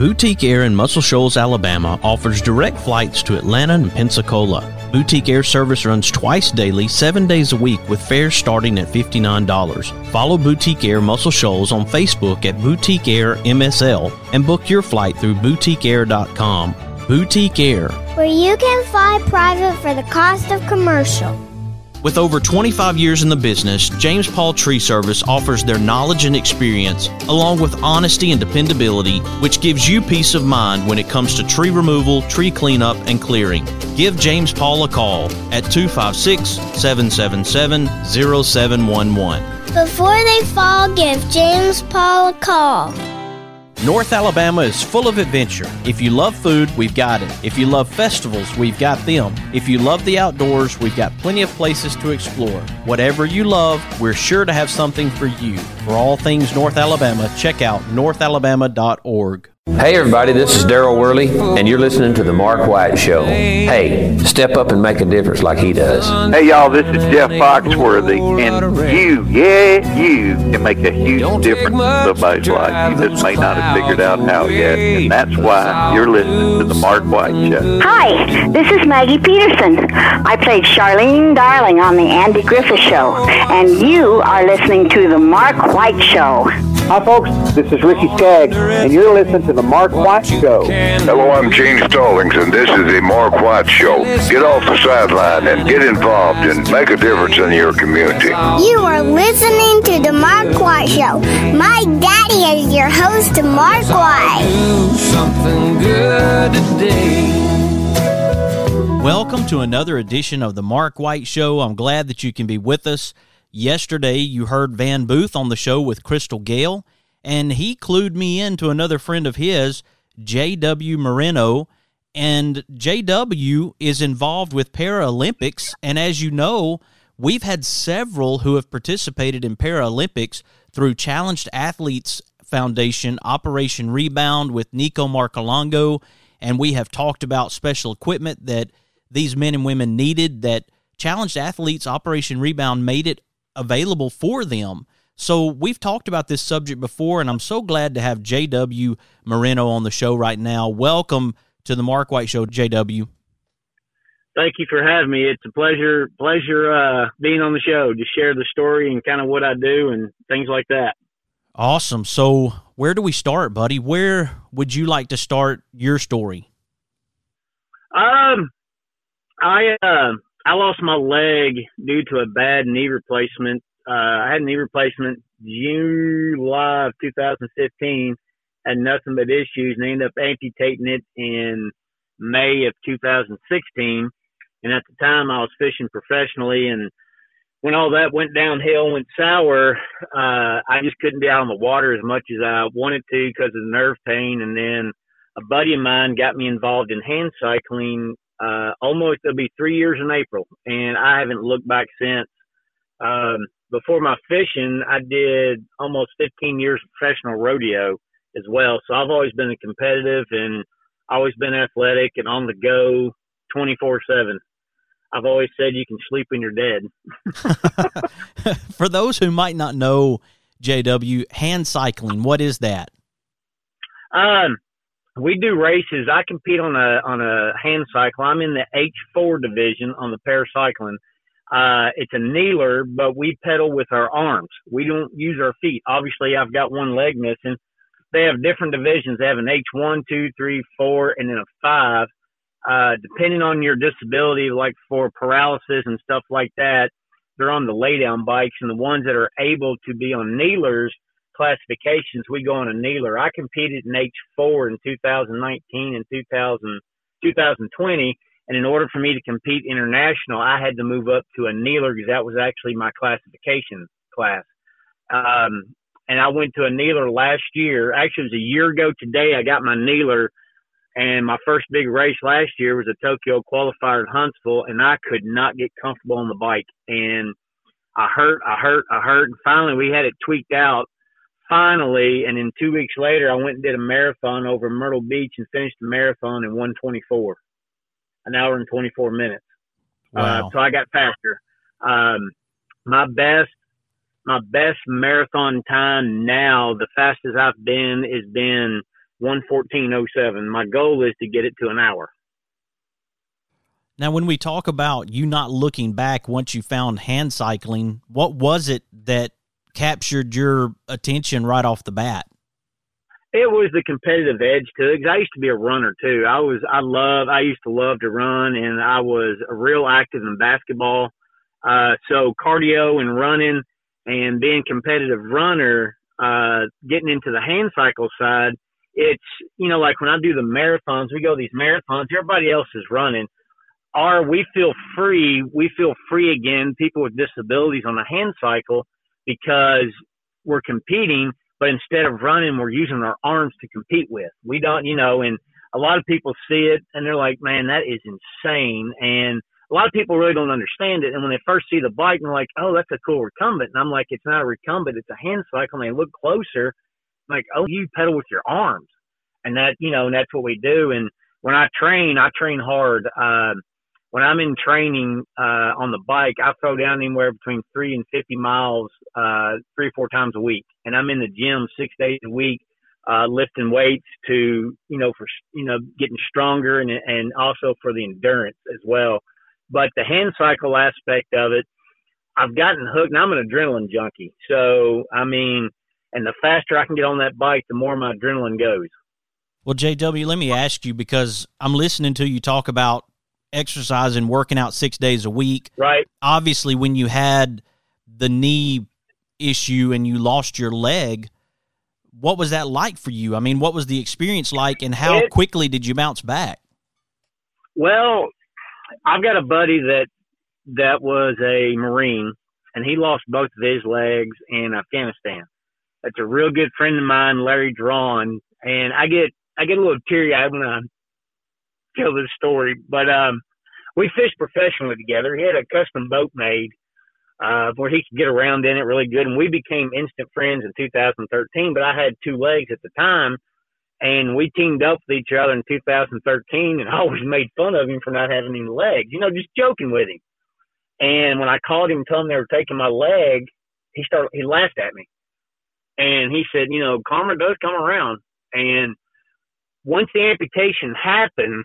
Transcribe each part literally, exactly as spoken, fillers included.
Boutique Air in Muscle Shoals, Alabama offers direct flights to Atlanta and Pensacola. Boutique Air service runs twice daily, seven days a week with fares starting at fifty-nine dollars. Follow Boutique Air Muscle Shoals on Facebook at Boutique Air M S L and book your flight through boutique air dot com. Boutique Air, where you can fly private for the cost of commercial. With over twenty-five years in the business, James Paul Tree Service offers their knowledge and experience, along with honesty and dependability, which gives you peace of mind when it comes to tree removal, tree cleanup, and clearing. Give James Paul a call at two five six, seven seven seven, zero seven one one. Before they fall, give James Paul a call. North Alabama is full of adventure. If you love food, we've got it. If you love festivals, we've got them. If you love the outdoors, we've got plenty of places to explore. Whatever you love, we're sure to have something for you. For all things North Alabama, check out north alabama dot org. Hey everybody, this is Daryl Worley, and you're listening to The Mark White Show. Hey, step up and make a difference like he does. Hey y'all, this is Jeff Foxworthy, and you, yeah, you can make a huge difference in somebody's life. You just may not have figured out how yet, and that's why you're listening to The Mark White Show. Hi, this is Maggie Peterson. I played Charlene Darling on The Andy Griffith Show, and you are listening to The Mark White Show. Hi folks, this is Ricky Skaggs, and you're listening to The Mark White Show. Hello, I'm Gene Stallings, and this is The Mark White Show. Get off the sideline and get involved and make a difference in your community. You are listening to The Mark White Show. My daddy is your host, Mark White. Something good today. Welcome to another edition of The Mark White Show. I'm glad that you can be with us. Yesterday, you heard Van Booth on the show with Crystal Gale, and he clued me into another friend of his, J W Moreno, and J W is involved with Paralympics, and as you know, we've had several who have participated in Paralympics through Challenged Athletes Foundation, Operation Rebound with Nico Marcolongo, and we have talked about special equipment that these men and women needed that Challenged Athletes Operation Rebound made it available for them. So we've talked about this subject before, and I'm so glad to have J W Moreno on the show right now. Welcome to the Mark White Show, J W. Thank you for having me. It's a pleasure, pleasure uh, being on the show to share the story and kind of what I do and things like that. Awesome. So where do we start, buddy? Where would you like to start your story? Um, I uh. I lost my leg due to a bad knee replacement. Uh, I had a knee replacement July of two thousand fifteen, had nothing but issues, and ended up amputating it in May of two thousand sixteen. And at the time, I was fishing professionally, and when all that went downhill, went sour, uh, I just couldn't be out on the water as much as I wanted to because of the nerve pain. And then a buddy of mine got me involved in hand cycling. Uh, almost, it'll be three years in April, and I haven't looked back since. Um, before my fishing, I did almost fifteen years of professional rodeo as well. So I've always been competitive and always been athletic and on the go twenty-four seven. I've always said you can sleep when you're dead. For those who might not know, J W, hand cycling, what is that? Um, We do races. I compete on a on a hand cycle. I'm in the H four division on the paracycling. Uh, it's a kneeler, but we pedal with our arms. We don't use our feet. Obviously, I've got one leg missing. They have different divisions. They have an H one, two, three, four, and then a five. Uh, depending on your disability, like for paralysis and stuff like that, they're on the lay-down bikes. And the ones that are able to be on kneelers, classifications, we go on a kneeler. I competed in H four in two thousand nineteen and two thousand, two thousand twenty, and in order for me to compete international, I had to move up to a kneeler because that was actually my classification class. Um, and I went to a kneeler last year. Actually, it was a year ago today I got my kneeler, and my first big race last year was a Tokyo qualifier in Huntsville, and I could not get comfortable on the bike. And I hurt, I hurt, I hurt, and finally we had it tweaked out. Finally, and then two weeks later, I went and did a marathon over Myrtle Beach and finished the marathon in one twenty-four, an hour and twenty-four minutes. Wow. Uh, so I got faster. Um, my best, my best marathon time now, the fastest I've been has been one fourteen oh seven. My goal is to get it to an hour. Now, when we talk about you not looking back once you found hand cycling, what was it that captured your attention right off the bat? It was the competitive edge to it. 'Cause I used to be a runner too. I was, I love, I used to love to run, and I was real active in basketball. Uh, so cardio and running and being a competitive runner, uh, getting into the hand cycle side, it's, you know, like when I do the marathons, we go these marathons, everybody else is running. Our, we feel free, we feel free again, people with disabilities on the hand cycle, because we're competing, but instead of running, we're using our arms to compete with. We don't, you know, and a lot of people see it and they're like, man, that is insane. And a lot of people really don't understand it. And when they first see the bike, they're like, oh, that's a cool recumbent. And I'm like, it's not a recumbent, it's a hand cycle. And they look closer, I'm like, oh, you pedal with your arms. And that, you know, and that's what we do. And when I train, I train hard. Uh, when I'm in training uh, on the bike, I throw down anywhere between three and fifty miles, uh, three or four times a week. And I'm in the gym six days a week, uh, lifting weights to, you know, for, you know, getting stronger and, and also for the endurance as well. But the hand cycle aspect of it, I've gotten hooked. Now I'm an adrenaline junkie. So, I mean, and the faster I can get on that bike, the more my adrenaline goes. Well, J W, let me ask you, because I'm listening to you talk about exercise and working out six days a week. Right. Obviously, when you had the knee issue and you lost your leg, what was that like for you? I mean, what was the experience like, and how it, quickly did you bounce back? Well, I've got a buddy that that was a Marine, and he lost both of his legs in Afghanistan. That's a real good friend of mine, Larry Drawn, and I get I get a little teary-eyed when I tell this story. But um, we fished professionally together. He had a custom boat made uh, where he could get around in it really good, and we became instant friends in two thousand thirteen. But I had two legs at the time, and we teamed up with each other in two thousand thirteen, and I always made fun of him for not having any legs, you know, just joking with him. And when I called him and told him they were taking my leg, he started, he laughed at me. And he said, you know, karma does come around. And once the amputation happened,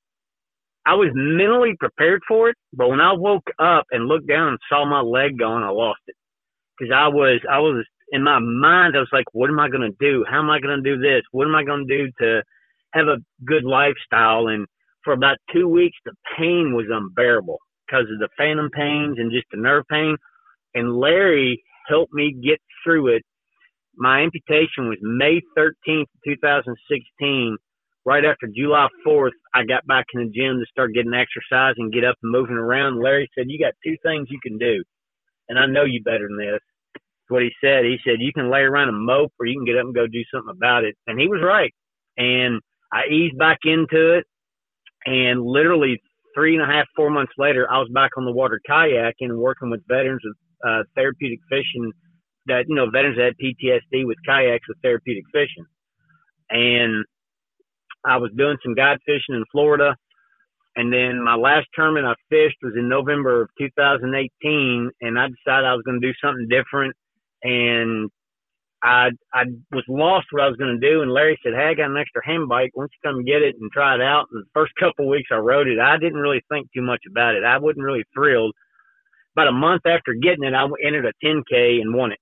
I was mentally prepared for it. But when I woke up and looked down and saw my leg gone, I lost it. Because I was, I was, in my mind, I was like, what am I going to do? How am I going to do this? What am I going to do to have a good lifestyle? And for about two weeks, the pain was unbearable because of the phantom pains and just the nerve pain. And Larry helped me get through it. My amputation was May thirteenth, two thousand sixteen. Right after July fourth, I got back in the gym to start getting exercise and get up and moving around. Larry said, you got two things you can do. And I know you better than this. What he said, he said, you can lay around and mope, or you can get up and go do something about it. And he was right. And I eased back into it. And literally three and a half, four months later, I was back on the water kayaking and working with veterans with uh, therapeutic fishing, that, you know, veterans that had P T S D with kayaks with therapeutic fishing. And I was doing some guide fishing in Florida. And then my last tournament I fished was in November of two thousand eighteen. And I decided I was going to do something different. And I I was lost what I was going to do. And Larry said, hey, I got an extra hand bike. Why don't you come and get it and try it out? And the first couple of weeks I rode it, I didn't really think too much about it. I wasn't really thrilled. About a month after getting it, I entered a ten K and won it.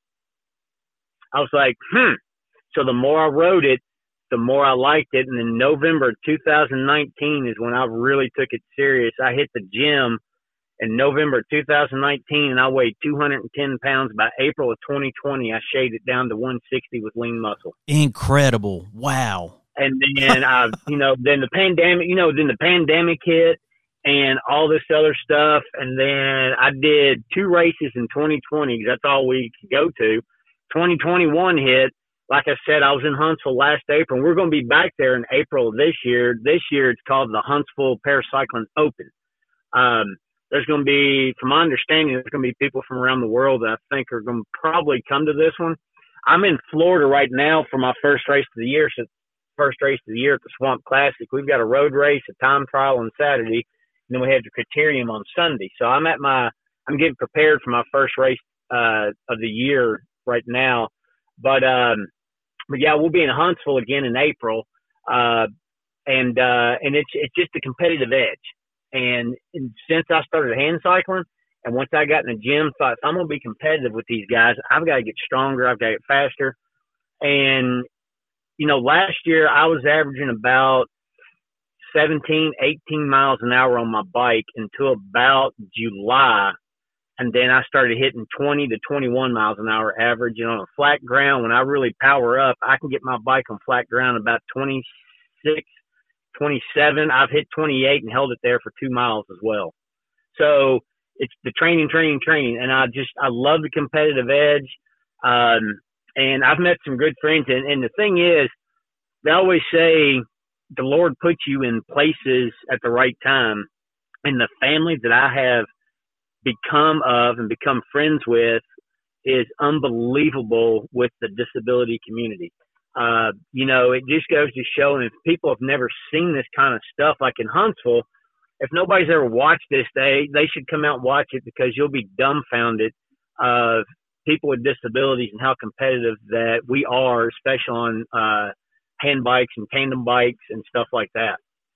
I was like, hmm. So the more I rode it, the more I liked it. And in November two thousand nineteen is when I really took it serious. I hit the gym in November two thousand nineteen, and I weighed two hundred ten pounds. By April of twenty twenty, I shaved it down to one sixty with lean muscle. Incredible. Wow. And then, I, you know, then the pandemic, you know, then the pandemic hit and all this other stuff. And then I did two races in twenty twenty, because that's all we could go to. twenty twenty-one hit. Like I said, I was in Huntsville last April, and we're going to be back there in April of this year. This year, it's called the Huntsville Paracycling Open. Um, there's going to be, from my understanding, there's going to be people from around the world that I think are going to probably come to this one. I'm in Florida right now for my first race of the year, so first race of the year at the Swamp Classic. We've got a road race, a time trial on Saturday, and then we have the criterium on Sunday. So I'm at my, I'm getting prepared for my first race uh, of the year right now. But, um, but yeah, we'll be in Huntsville again in April. Uh, and, uh, and it's, it's just a competitive edge. And, and since I started hand cycling, and once I got in the gym, thought, if I'm going to be competitive with these guys, I've got to get stronger. I've got to get faster. And, you know, last year I was averaging about seventeen, eighteen miles an hour on my bike until about July. And then I started hitting twenty to twenty-one miles an hour average. And on a flat ground, when I really power up, I can get my bike on flat ground about twenty-six, twenty-seven. I've hit twenty-eight and held it there for two miles as well. So it's the training, training, training. And I just, I love the competitive edge. Um, and I've met some good friends. And, and the thing is, they always say the Lord puts you in places at the right time. And the family that I have become of and become friends with is unbelievable with the disability community. Uh, you know, it just goes to show, and if people have never seen this kind of stuff, like in Huntsville, if nobody's ever watched this, they, they should come out and watch it, because you'll be dumbfounded of people with disabilities and how competitive that we are, especially on uh, hand bikes and tandem bikes and stuff like that.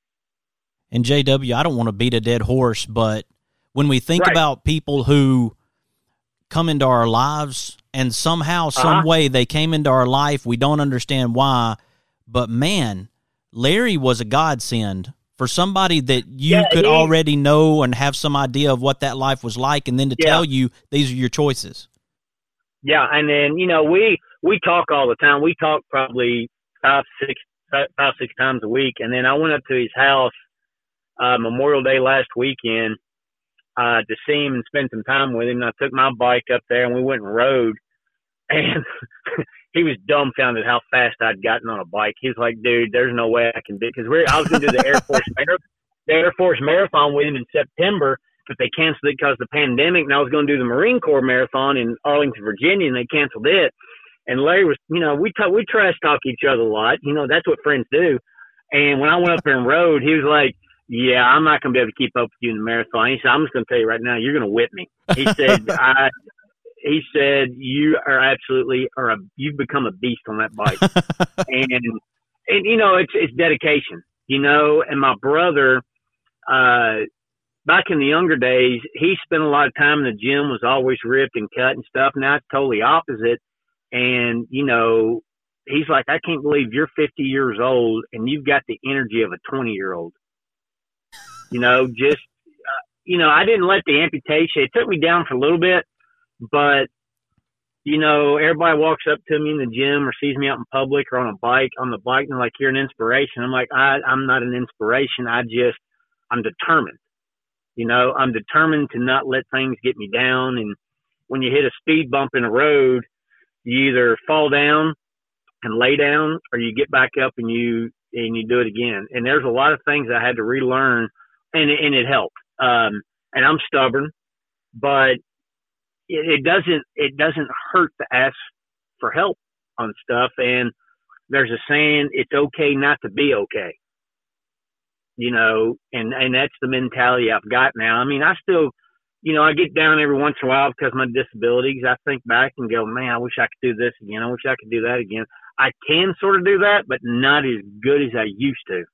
And J W, I don't want to beat a dead horse, but when we think right. about people who come into our lives and somehow, some uh-huh. way they came into our life, we don't understand why, but man, Larry was a godsend for somebody that you yeah, could he, already know and have some idea of what that life was like, and then to yeah. tell you these are your choices. Yeah, and then, you know, we, we talk all the time. We talk probably five, six, five, six times a week. And then I went up to his house uh, Memorial Day last weekend uh, to see him and spend some time with him. And I took my bike up there and we went and rode. And he was dumbfounded how fast I'd gotten on a bike. He was like, dude, there's no way I can do it. Because I was going to do the Air Force Mar- the Air Force Marathon with him in September, but they canceled it because of the pandemic. And I was going to do the Marine Corps Marathon in Arlington, Virginia, and they canceled it. And Larry was, you know, we talk, we trash talk each other a lot. You know, that's what friends do. And when I went up there and rode, he was like, yeah, I'm not going to be able to keep up with you in the marathon. He said, I'm just going to tell you right now, you're going to whip me. He said, I, he said, you are absolutely, or a, you've become a beast on that bike. and, and, you know, it's, it's dedication, you know, and my brother, uh, back in the younger days, he spent a lot of time in the gym, was always ripped and cut and stuff. Now it's totally opposite. And, you know, he's like, I can't believe you're fifty years old and you've got the energy of a twenty-year-old. You know, just, uh, you know, I didn't let the amputation, it took me down for a little bit, but, you know, everybody walks up to me in the gym or sees me out in public or on a bike, on the bike, and they're like, you're an inspiration. I'm like, I, I'm not an inspiration. I just, I'm determined. You know, I'm determined to not let things get me down. And when you hit a speed bump in a road, you either fall down and lay down, or you get back up and you and you do it again. And there's a lot of things I had to relearn, and it, and it helped. Um, and I'm stubborn, but it, it doesn't it doesn't hurt to ask for help on stuff. And there's a saying, it's okay not to be okay. You know, and, and that's the mentality I've got now. I mean, I still, you know, I get down every once in a while because of my disabilities. I think back and go, man, I wish I could do this again. I wish I could do that again. I can sort of do that, but not as good as I used to.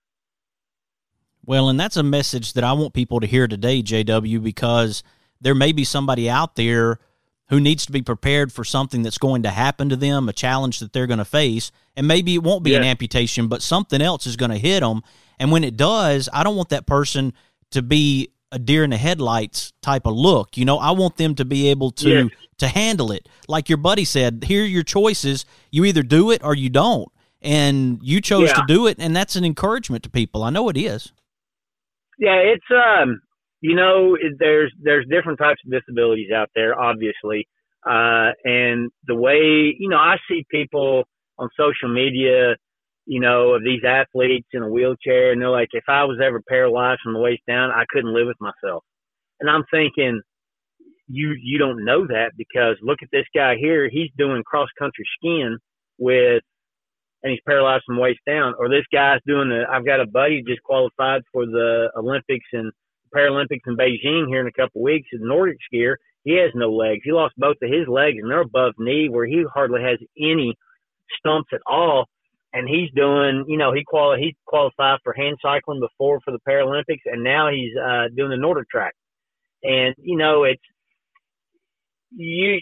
Well, and that's a message that I want people to hear today, J W, because there may be somebody out there who needs to be prepared for something that's going to happen to them, a challenge that they're going to face, and maybe it won't be yeah. an amputation, but something else is going to hit them. And when it does, I don't want that person to be a deer in the headlights type of look. You know, I want them to be able to yeah. to handle it. Like your buddy said, here are your choices. You either do it or you don't. And you chose yeah. to do it, and that's an encouragement to people. I know it is. Yeah, it's, um, you know, there's there's different types of disabilities out there, obviously. Uh, and the way, you know, I see people on social media, you know, of these athletes in a wheelchair, and they're like, if I was ever paralyzed from the waist down, I couldn't live with myself. And I'm thinking, you you don't know that, because look at this guy here. He's doing cross-country skiing with, and he's paralyzed from the waist down. Or this guy's doing the, I've got a buddy just qualified for the Olympics and Paralympics in Beijing here in a couple of weeks. He's a Nordic skier. He has no legs. He lost both of his legs, and they're above knee, where he hardly has any stumps at all. and he's doing, you know, he quali- he qualified for hand cycling before for the Paralympics, and now he's uh, doing the Nordic track. And, you know, it's, you,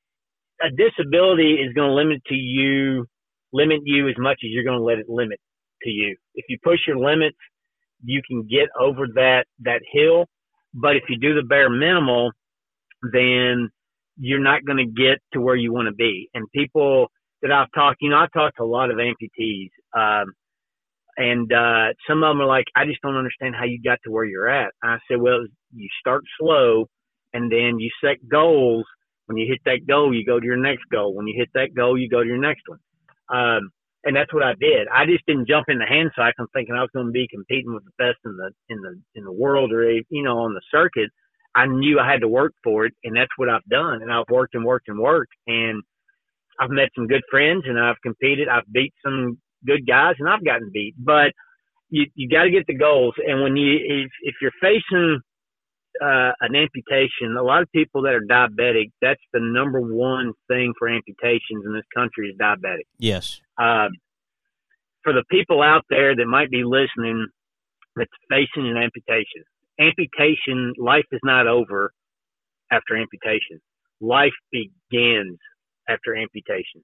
a disability is going to limit to you, limit you as much as you're going to let it limit to you. If you push your limits, you can get over that, that hill. But if you do the bare minimal, then you're not going to get to where you want to be. And people that I've talked, you know, I've talked to a lot of amputees, um, and uh, some of them are like, I just don't understand how you got to where you're at. I said, well, you start slow, and then you set goals. When you hit that goal, you go to your next goal. When you hit that goal, you go to your next one. Um, and that's what I did. I just didn't jump into hand cycling thinking I was going to be competing with the best in the in the in the world or, you know, on the circuit. I knew I had to work for it, and that's what I've done. And I've worked and worked and worked, and I've met some good friends, and I've competed. I've beat some good guys, and I've gotten beat. But you you got to get the goals. And when you if if you're facing uh, an amputation, a lot of people that are diabetic, that's the number one thing for amputations in this country is diabetic. Yes. Uh, for the people out there that might be listening that's facing an amputation, amputation, life is not over after amputation. Life begins after amputation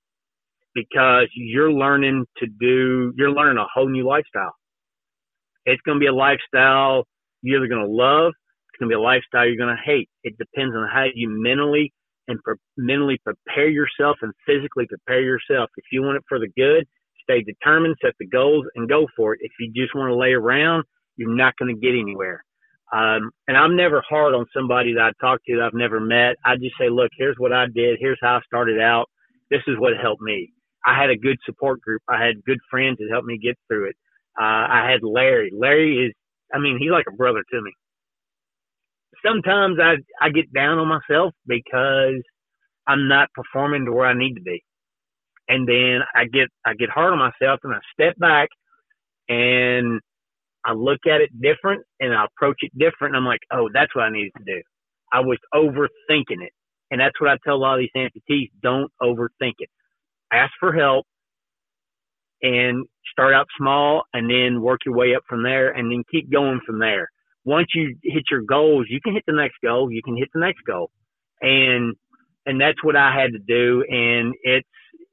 because you're learning to do, you're learning a whole new lifestyle. It's going to be a lifestyle you're either going to love, it's going to be a lifestyle you're going to hate. It depends on how you mentally and pre- mentally prepare yourself and physically prepare yourself. If you want it for the good, stay determined, set the goals, and go for it. If you just want to lay around, you're not going to get anywhere. Um, and I'm never hard on somebody that I talk to that I've never met. I just say, look, here's what I did. Here's how I started out. This is what helped me. I had a good support group. I had good friends that helped me get through it. Uh, I had Larry. Larry is, I mean, he's like a brother to me. Sometimes I, I get down on myself because I'm not performing to where I need to be. And then I get, I get hard on myself and I step back and I look at it different and I approach it different. And I'm like, oh, that's what I needed to do. I was overthinking it. And that's what I tell a lot of these amputees. Don't overthink it. Ask for help and start out small and then work your way up from there and then keep going from there. Once you hit your goals, you can hit the next goal. You can hit the next goal. And, and that's what I had to do. And it's,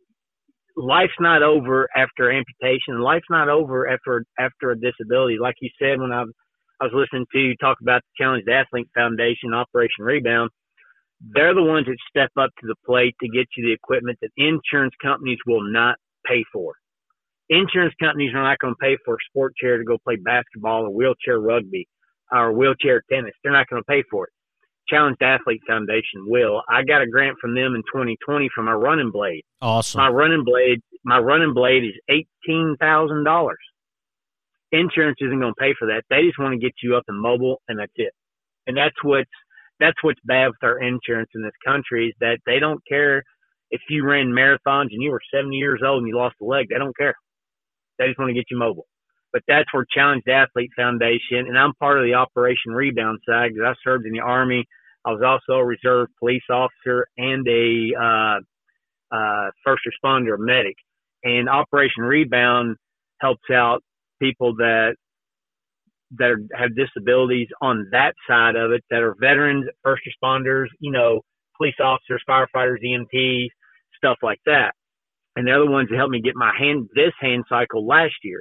life's not over after amputation. Life's not over after, after a disability. Like you said, when I, I was listening to you talk about the Challenged Athlete Foundation, Operation Rebound, they're the ones that step up to the plate to get you the equipment that insurance companies will not pay for. Insurance companies are not going to pay for a sport chair to go play basketball or wheelchair rugby or wheelchair tennis. They're not going to pay for it. Challenged Athlete Foundation will. I got a grant from them in twenty twenty for my running blade. Awesome. My running blade, my running blade is eighteen thousand dollars. Insurance isn't going to pay for that. They just want to get you up and mobile, and that's it. And that's what's that's what's bad with our insurance in this country is that they don't care if you ran marathons and you were seventy years old and you lost a leg. They don't care. They just want to get you mobile. But that's where Challenged Athlete Foundation, and I'm part of the Operation Rebound side because I served in the Army. I was also a reserve police officer and a uh, uh, first responder medic. And Operation Rebound helps out people that that are, have disabilities on that side of it, that are veterans, first responders, you know, police officers, firefighters, E M Ts, stuff like that. And they're the ones that helped me get my hand, this hand cycle last year.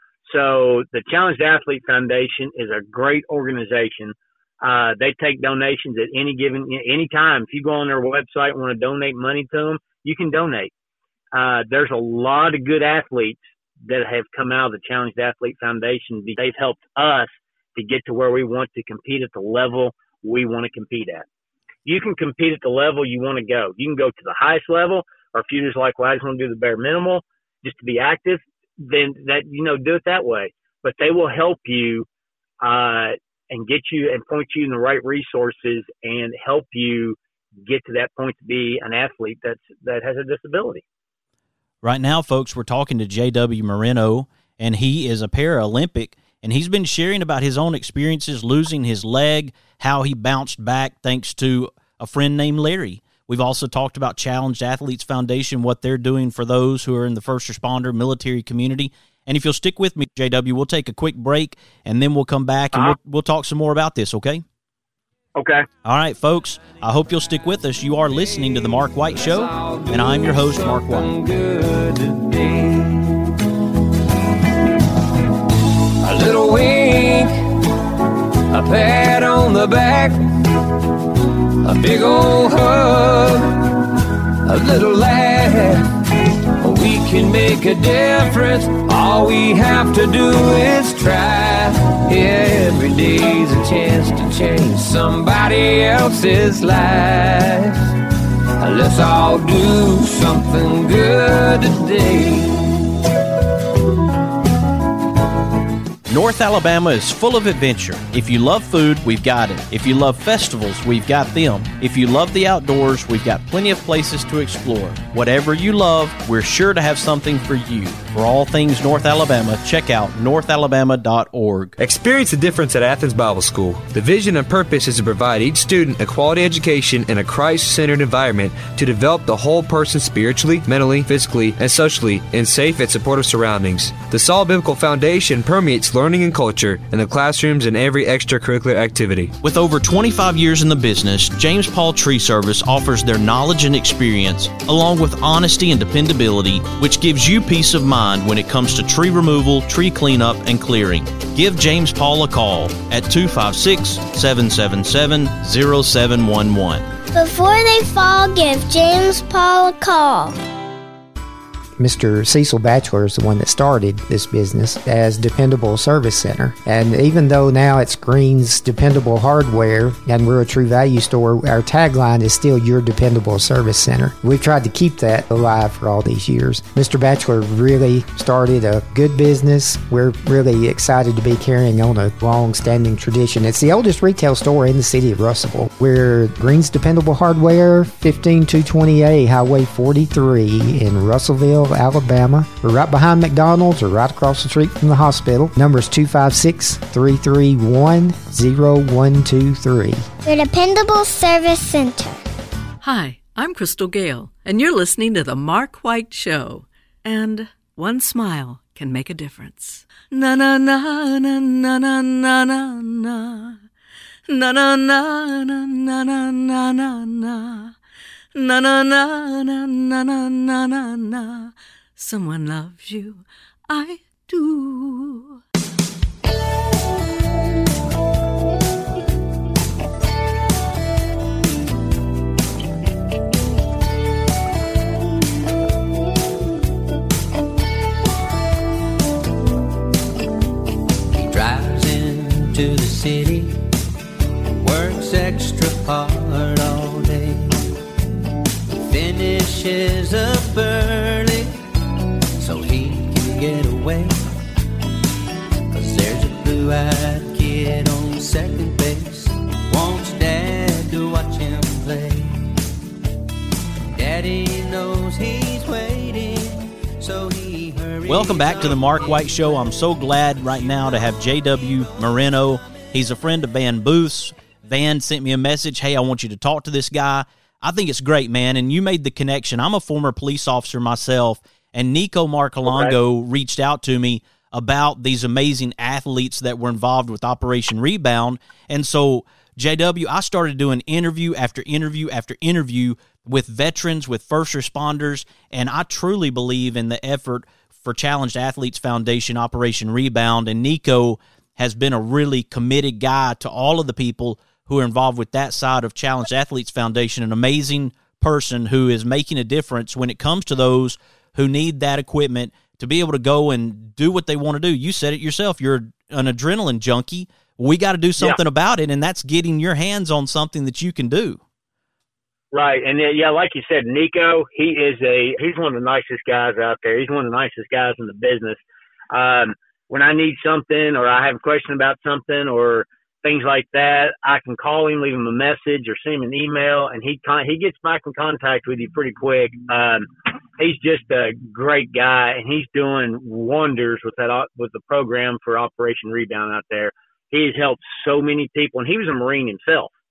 So the Challenged Athlete Foundation is a great organization. Uh, they take donations at any given, any time. If you go on their website and want to donate money to them, you can donate. Uh, there's a lot of good athletes that have come out of the Challenged Athlete Foundation. They've helped us to get to where we want to compete at the level we want to compete at. You can compete at the level you want to go. You can go to the highest level, or if you're just like, well, I just want to do the bare minimal just to be active, then that, you know, do it that way. But they will help you uh, and get you and point you in the right resources and help you get to that point to be an athlete that's that has a disability. Right now, folks, we're talking to J W Moreno, and he is a Paralympic, and he's been sharing about his own experiences losing his leg, how he bounced back thanks to a friend named Larry. We've also talked about Challenged Athletes Foundation, what they're doing for those who are in the first responder military community. And if you'll stick with me, J W, we'll take a quick break, and then we'll come back and uh-huh. we'll, we'll talk some more about this, okay? Okay. All right, folks, I hope you'll stick with us. You are listening to The Mark White Show, and I'm your host, Mark White. A little wink, a pat on the back, a big old hug, a little laugh. We can make a difference. All we have to do is try. Yeah, every day's a chance to change somebody else's life. Let's all do something good today. North Alabama is full of adventure. If you love food, we've got it. If you love festivals, we've got them. If you love the outdoors, we've got plenty of places to explore. Whatever you love, we're sure to have something for you. For all things North Alabama, check out north alabama dot org. Experience the difference at Athens Bible School. The vision and purpose is to provide each student a quality education in a Christ-centered environment to develop the whole person spiritually, mentally, physically, and socially in safe and supportive surroundings. The solid biblical foundation permeates learning and culture in the classrooms and every extracurricular activity. With over twenty-five years in the business, James Paul Tree Service offers their knowledge and experience, along with honesty and dependability, which gives you peace of mind when it comes to tree removal, tree cleanup, and clearing. Give James Paul a call at two five six, seven seven seven, zero seven one one. Before they fall, give James Paul a call. Mister Cecil Batchelor is the one that started this business as Dependable Service Center. And even though now it's Green's Dependable Hardware and we're a True Value store, our tagline is still Your Dependable Service Center. We've tried to keep that alive for all these years. Mister Batchelor really started a good business. We're really excited to be carrying on a long-standing tradition. It's the oldest retail store in the city of Russellville. We're Green's Dependable Hardware, fifteen two twenty A Highway forty-three in Russellville, Alabama. We're right behind McDonald's or right across the street from the hospital. Number is two five six, three three one, zero one two three. Your Dependable Service Center. Hi, I'm Crystal Gale, and you're listening to The Mark White Show. And one smile can make a difference. Na na na na na na na na na. Na na na na na na na na na. Na na na na na na na na na. Someone loves you, I do. He drives into the city, works extra hard all day. Finishes up early so he can get away. 'Cause there's a blue-eyed kid on second base, wants Dad to watch him play. Daddy knows he's waiting, so he hurries. Welcome back to the Mark White Show. I'm so glad right now to have J W Moreno. He's a friend of Van Booth's. Van sent me a message, hey, I want you to talk to this guy. I think it's great, man, and you made the connection. I'm a former police officer myself, and Nico Marcolongo okay. reached out to me about these amazing athletes that were involved with Operation Rebound. And so, J W, I started doing interview after interview after interview with veterans, with first responders, and I truly believe in the effort for Challenged Athletes Foundation, Operation Rebound, and Nico has been a really committed guy to all of the people who are involved with that side of Challenged Athletes Foundation, an amazing person who is making a difference when it comes to those who need that equipment to be able to go and do what they want to do. You said it yourself. You're an adrenaline junkie. We got to do something yeah. about it, and that's getting your hands on something that you can do. Right, and uh, yeah, like you said, Nico, he is a he's one of the nicest guys out there. He's one of the nicest guys in the business. Um, when I need something or I have a question about something or things like that, I can call him, leave him a message, or send him an email, and he con- he gets back in contact with you pretty quick. Um, he's just a great guy, and he's doing wonders with that with the program for Operation Rebound out there. He has helped so many people, and he was a Marine himself.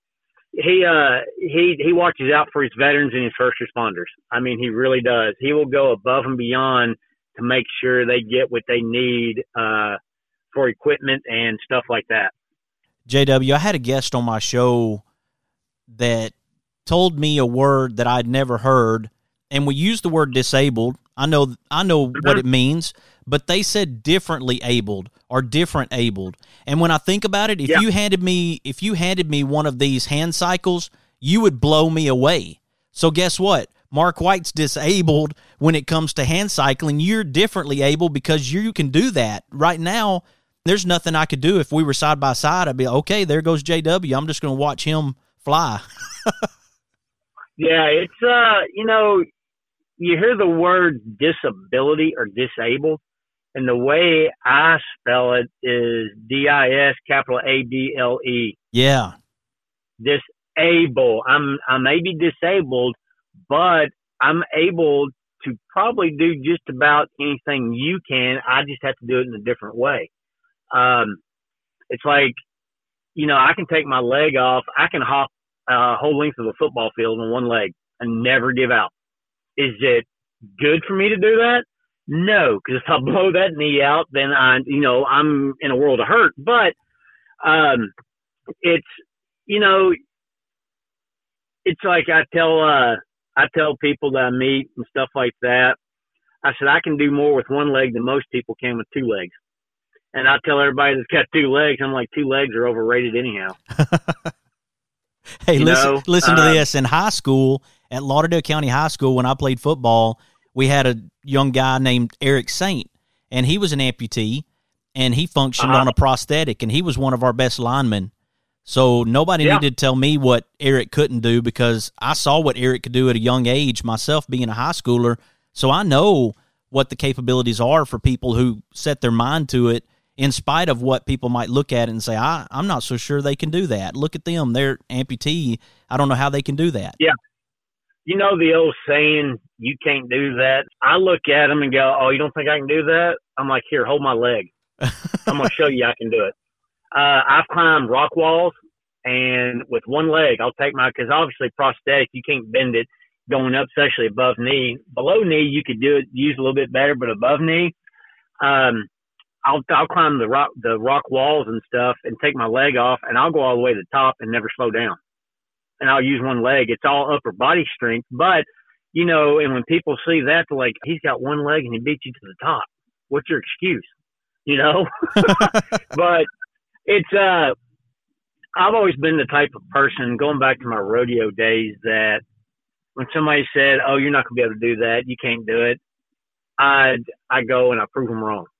he uh he he watches out for his veterans and his first responders. I mean, he really does. He will go above and beyond to make sure they get what they need uh for equipment and stuff like that. J W, I had a guest on my show that told me a word that I'd never heard, and we used the word disabled. I know I know mm-hmm. what it means, but they said differently abled or different abled. And when I think about it, if yeah. you handed me if you handed me one of these hand cycles, you would blow me away. So guess what? Mark White's disabled when it comes to hand cycling. You're differently able because you can do that. Right now, there's nothing I could do if we were side by side. I'd be like, okay, there goes J W. I'm just going to watch him fly. Yeah, it's, uh, you know, you hear the word disability or disabled, and the way I spell it is D I S capital A B L E. Yeah. Disable. I'm, I may be disabled, but I'm able to probably do just about anything you can. I just have to do it in a different way. Um, it's like, you know, I can take my leg off. I can hop a uh, whole length of the football field on one leg and never give out. Is it good for me to do that? No, because if I blow that knee out, then I, you know, I'm in a world of hurt. But um, it's, you know, it's like I tell, uh, I tell people that I meet and stuff like that. I said I can do more with one leg than most people can with two legs. And I tell everybody that's got two legs, I'm like, two legs are overrated anyhow. Hey, you listen, know? listen to uh, this. In high school, at Lauderdale County High School, when I played football, we had a young guy named Eric Saint, and he was an amputee, and he functioned uh-huh. on a prosthetic, and he was one of our best linemen. So nobody yeah. needed to tell me what Eric couldn't do because I saw what Eric could do at a young age, myself being a high schooler. So I know what the capabilities are for people who set their mind to it, in spite of what people might look at it and say, I, I'm not so sure they can do that. Look at them. They're amputee. I don't know how they can do that. Yeah. You know the old saying, you can't do that? I look at them and go, oh, you don't think I can do that? I'm like, here, hold my leg. I'm going to show you I can do it. Uh, I've climbed rock walls, and with one leg, I'll take my, because obviously prosthetic, you can't bend it going up, especially above knee. Below knee, you could do it, use a little bit better, but above knee, um, I'll I'll climb the rock the rock walls and stuff and take my leg off, and I'll go all the way to the top and never slow down. And I'll use one leg. It's all upper body strength, but you know. And when people see that, they're like, "He's got one leg and he beat you to the top. What's your excuse?" You know. But it's uh, I've always been the type of person, going back to my rodeo days, that when somebody said, "Oh, you're not gonna be able to do that. You can't do it," I I go and I prove them wrong.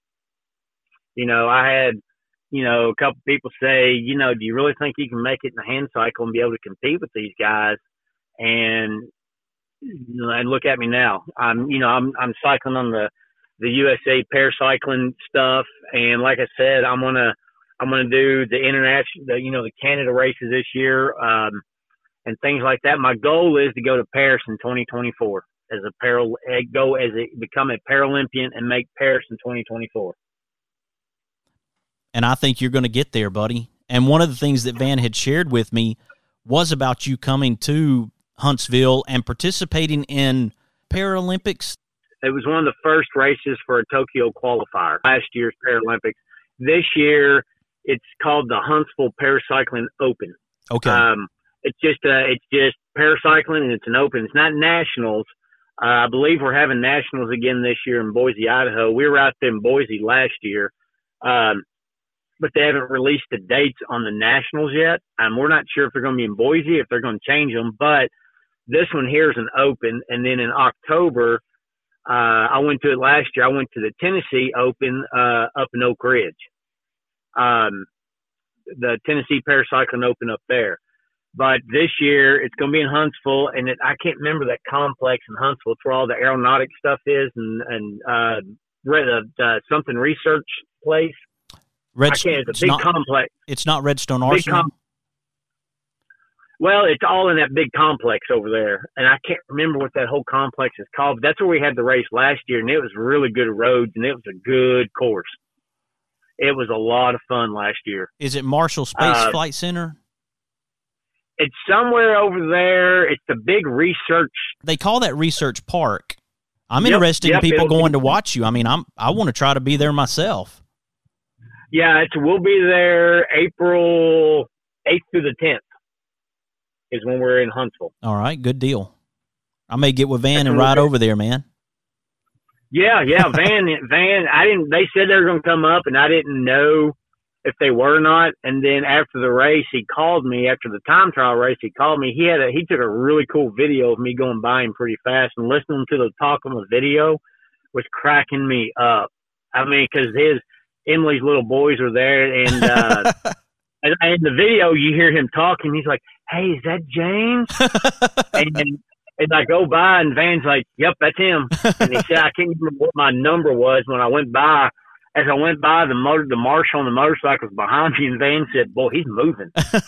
You know, I had, you know, a couple people say, you know, do you really think you can make it in the hand cycle and be able to compete with these guys? And, you know, and look at me now. I'm, you know, I'm, I'm cycling on the, the U S A paracycling stuff. And like I said, I'm going to, I'm going to do the international, the, you know, the Canada races this year, um, and things like that. My goal is to go to Paris in twenty twenty-four as a para, go as a, become a Paralympian and make Paris in twenty twenty-four. And I think you're going to get there, buddy. And one of the things that Van had shared with me was about you coming to Huntsville and participating in Paralympics. It was one of the first races for a Tokyo qualifier, last year's Paralympics. This year, it's called the Huntsville Paracycling Open. Okay. Um, it's just uh, it's just paracycling, and it's an open. It's not nationals. Uh, I believe we're having nationals again this year in Boise, Idaho. We were out there in Boise last year. Um, but they haven't released the dates on the nationals yet. And we're not sure if they're going to be in Boise, if they're going to change them. But this one here is an open. And then in October, uh, I went to it last year. I went to the Tennessee Open uh, up in Oak Ridge, um, the Tennessee Paracycling Open up there. But this year, it's going to be in Huntsville. And it, I can't remember that complex in Huntsville. It's where all the aeronautic stuff is, and, and uh, uh, something research place. Red, I can't, it's a it's big not, complex. It's not Redstone Arsenal? Com- well, it's all in that big complex over there. And I can't remember what that whole complex is called. But that's where we had the race last year, and it was really good roads, and it was a good course. It was a lot of fun last year. Is it Marshall Space uh, Flight Center? It's somewhere over there. It's the big research. They call that Research Park. I'm Yep, interested yep, in people it'll going be- to watch you. I mean, I'm I want to try to be there myself. Yeah, it's we'll be there April eighth through the tenth is when we're in Huntsville. All right, good deal. I may get with Van That's and when ride we'll- over there, man. Yeah, yeah, Van, Van. I didn't. They said they were going to come up, and I didn't know if they were or not. And then after the race, he called me after the time trial race. He called me. He had a. He took a really cool video of me going by him pretty fast, and listening to the talk on the video was cracking me up. I mean, because his Emily's little boys were there, and uh, and in the video you hear him talking. He's like, "Hey, is that James?" and And I go by, and Van's like, "Yep, that's him." And he said, "I can't remember what my number was when I went by." As I went by, the motor, the marshal on the motorcycle was behind me, and Van said, "Boy, he's moving."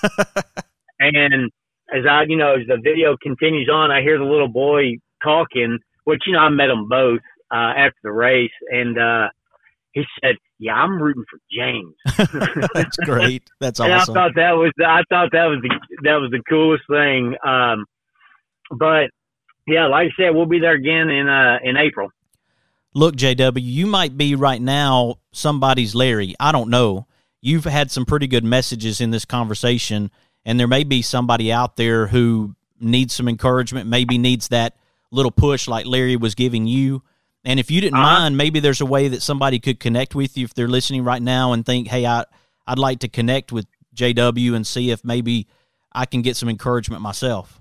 And as I, you know, as the video continues on, I hear the little boy talking, which, you know, I met them both uh, after the race, and uh, he said, "Yeah, I'm rooting for James." That's great. That's awesome. And I thought that was, I thought that was the, that was the coolest thing. Um, but yeah, like I said, we'll be there again in uh, in April. Look, J W, you might be right now somebody's Larry. I don't know. You've had some pretty good messages in this conversation, and there may be somebody out there who needs some encouragement, maybe needs that little push like Larry was giving you. And if you didn't Uh-huh. mind, maybe there's a way that somebody could connect with you if they're listening right now and think, hey, I, I'd like to connect with J W and see if maybe I can get some encouragement myself.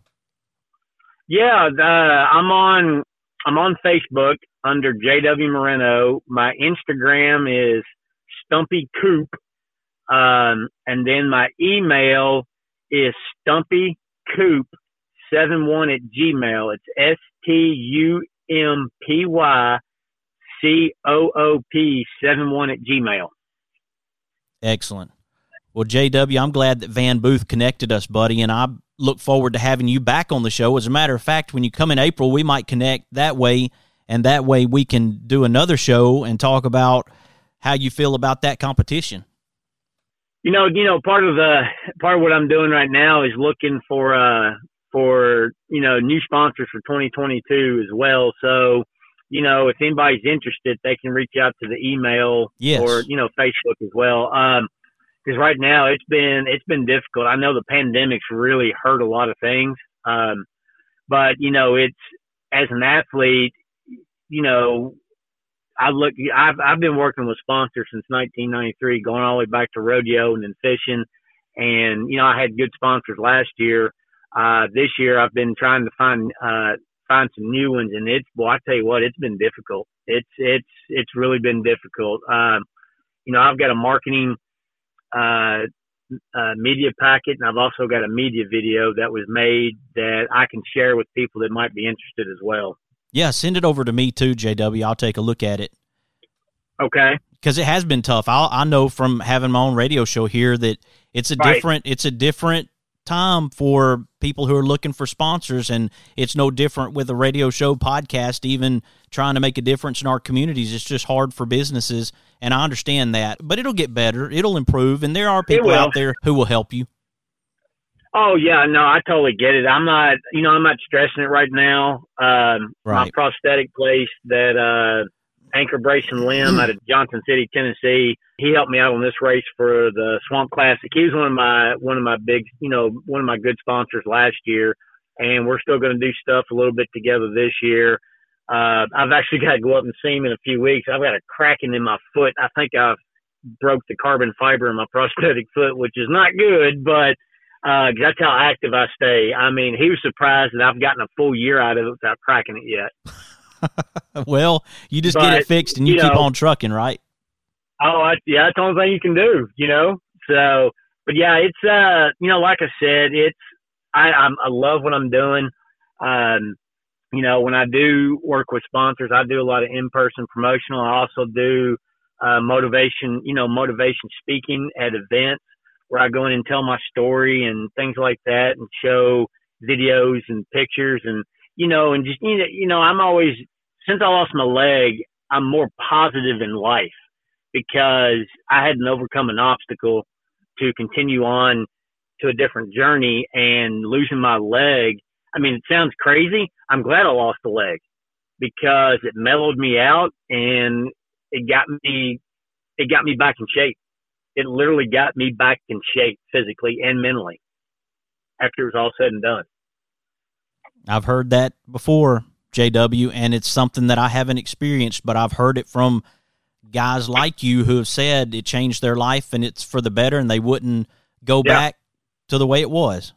Yeah, uh, I'm on I'm on Facebook under J W Moreno. My Instagram is Stumpy Coop, um, and then my email is Stumpy Coop seven one at Gmail. It's S T U M P Y C O O P seven one at Gmail. Excellent. Well, J W, I'm glad that Van Booth connected us, buddy, and I look forward to having you back on the show. As a matter of fact, when you come in April, we might connect that way, and that way we can do another show and talk about how you feel about that competition. You know, you know, part of the part of what I'm doing right now is looking for uh for you know new sponsors for twenty twenty-two as well. So, you know, if anybody's interested, they can reach out to the email Yes. or you know Facebook as well. Um, because right now it's been it's been difficult. I know the pandemic's really hurt a lot of things. Um, but you know, it's as an athlete, you know, I look, I've, I've been working with sponsors since nineteen ninety-three, going all the way back to rodeo and then fishing. And, you know, I had good sponsors last year. Uh, this year I've been trying to find, uh, find some new ones, and it's, well, I tell you what, it's been difficult. It's, it's, it's really been difficult. Um, you know, I've got a marketing, uh, uh, media packet, and I've also got a media video that was made that I can share with people that might be interested as well. Yeah, send it over to me too, J W. I'll take a look at it. Okay. Because it has been tough. I I know from having my own radio show here that it's a Right. different it's a different time for people who are looking for sponsors, and it's no different with a radio show, podcast, even trying to make a difference in our communities. It's just hard for businesses, and I understand that. But it'll get better. It'll improve, and there are people will. out there who will help you. Oh yeah, no, I totally get it. I'm not, you know, I'm not stressing it right now. Um, My Right. prosthetic place that uh, Anchor Brace and Limb out of Johnson City, Tennessee, he helped me out on this race for the Swamp Classic. He was one of my one of my big, you know, one of my good sponsors last year, and we're still going to do stuff a little bit together this year. Uh, I've actually got to go up and see him in a few weeks. I've got a cracking in my foot. I think I've broke the carbon fiber in my prosthetic foot, which is not good, but uh, that's how active I stay. I mean, he was surprised that I've gotten a full year out of it without cracking it yet. Well, you just But, get it fixed, and you, you keep know- on trucking, right? Oh, I, yeah, that's the only thing you can do, you know? So, but yeah, it's, uh, you know, like I said, it's, I, I'm, I love what I'm doing. Um, you know, when I do work with sponsors, I do a lot of in-person promotional. I also do, uh, motivation, you know, motivation speaking at events where I go in and tell my story and things like that and show videos and pictures and, you know, and just, you know, you know, I'm always, since I lost my leg, I'm more positive in life because I hadn't overcome an obstacle to continue on to a different journey, and losing my leg. I mean, it sounds crazy. I'm glad I lost the leg because it mellowed me out and it got me, it got me back in shape. It literally got me back in shape physically and mentally after it was all said and done. I've heard that before, J W, and it's something that I haven't experienced, but I've heard it from guys like you who have said it changed their life and it's for the better, and they wouldn't go yeah. back to the way it was.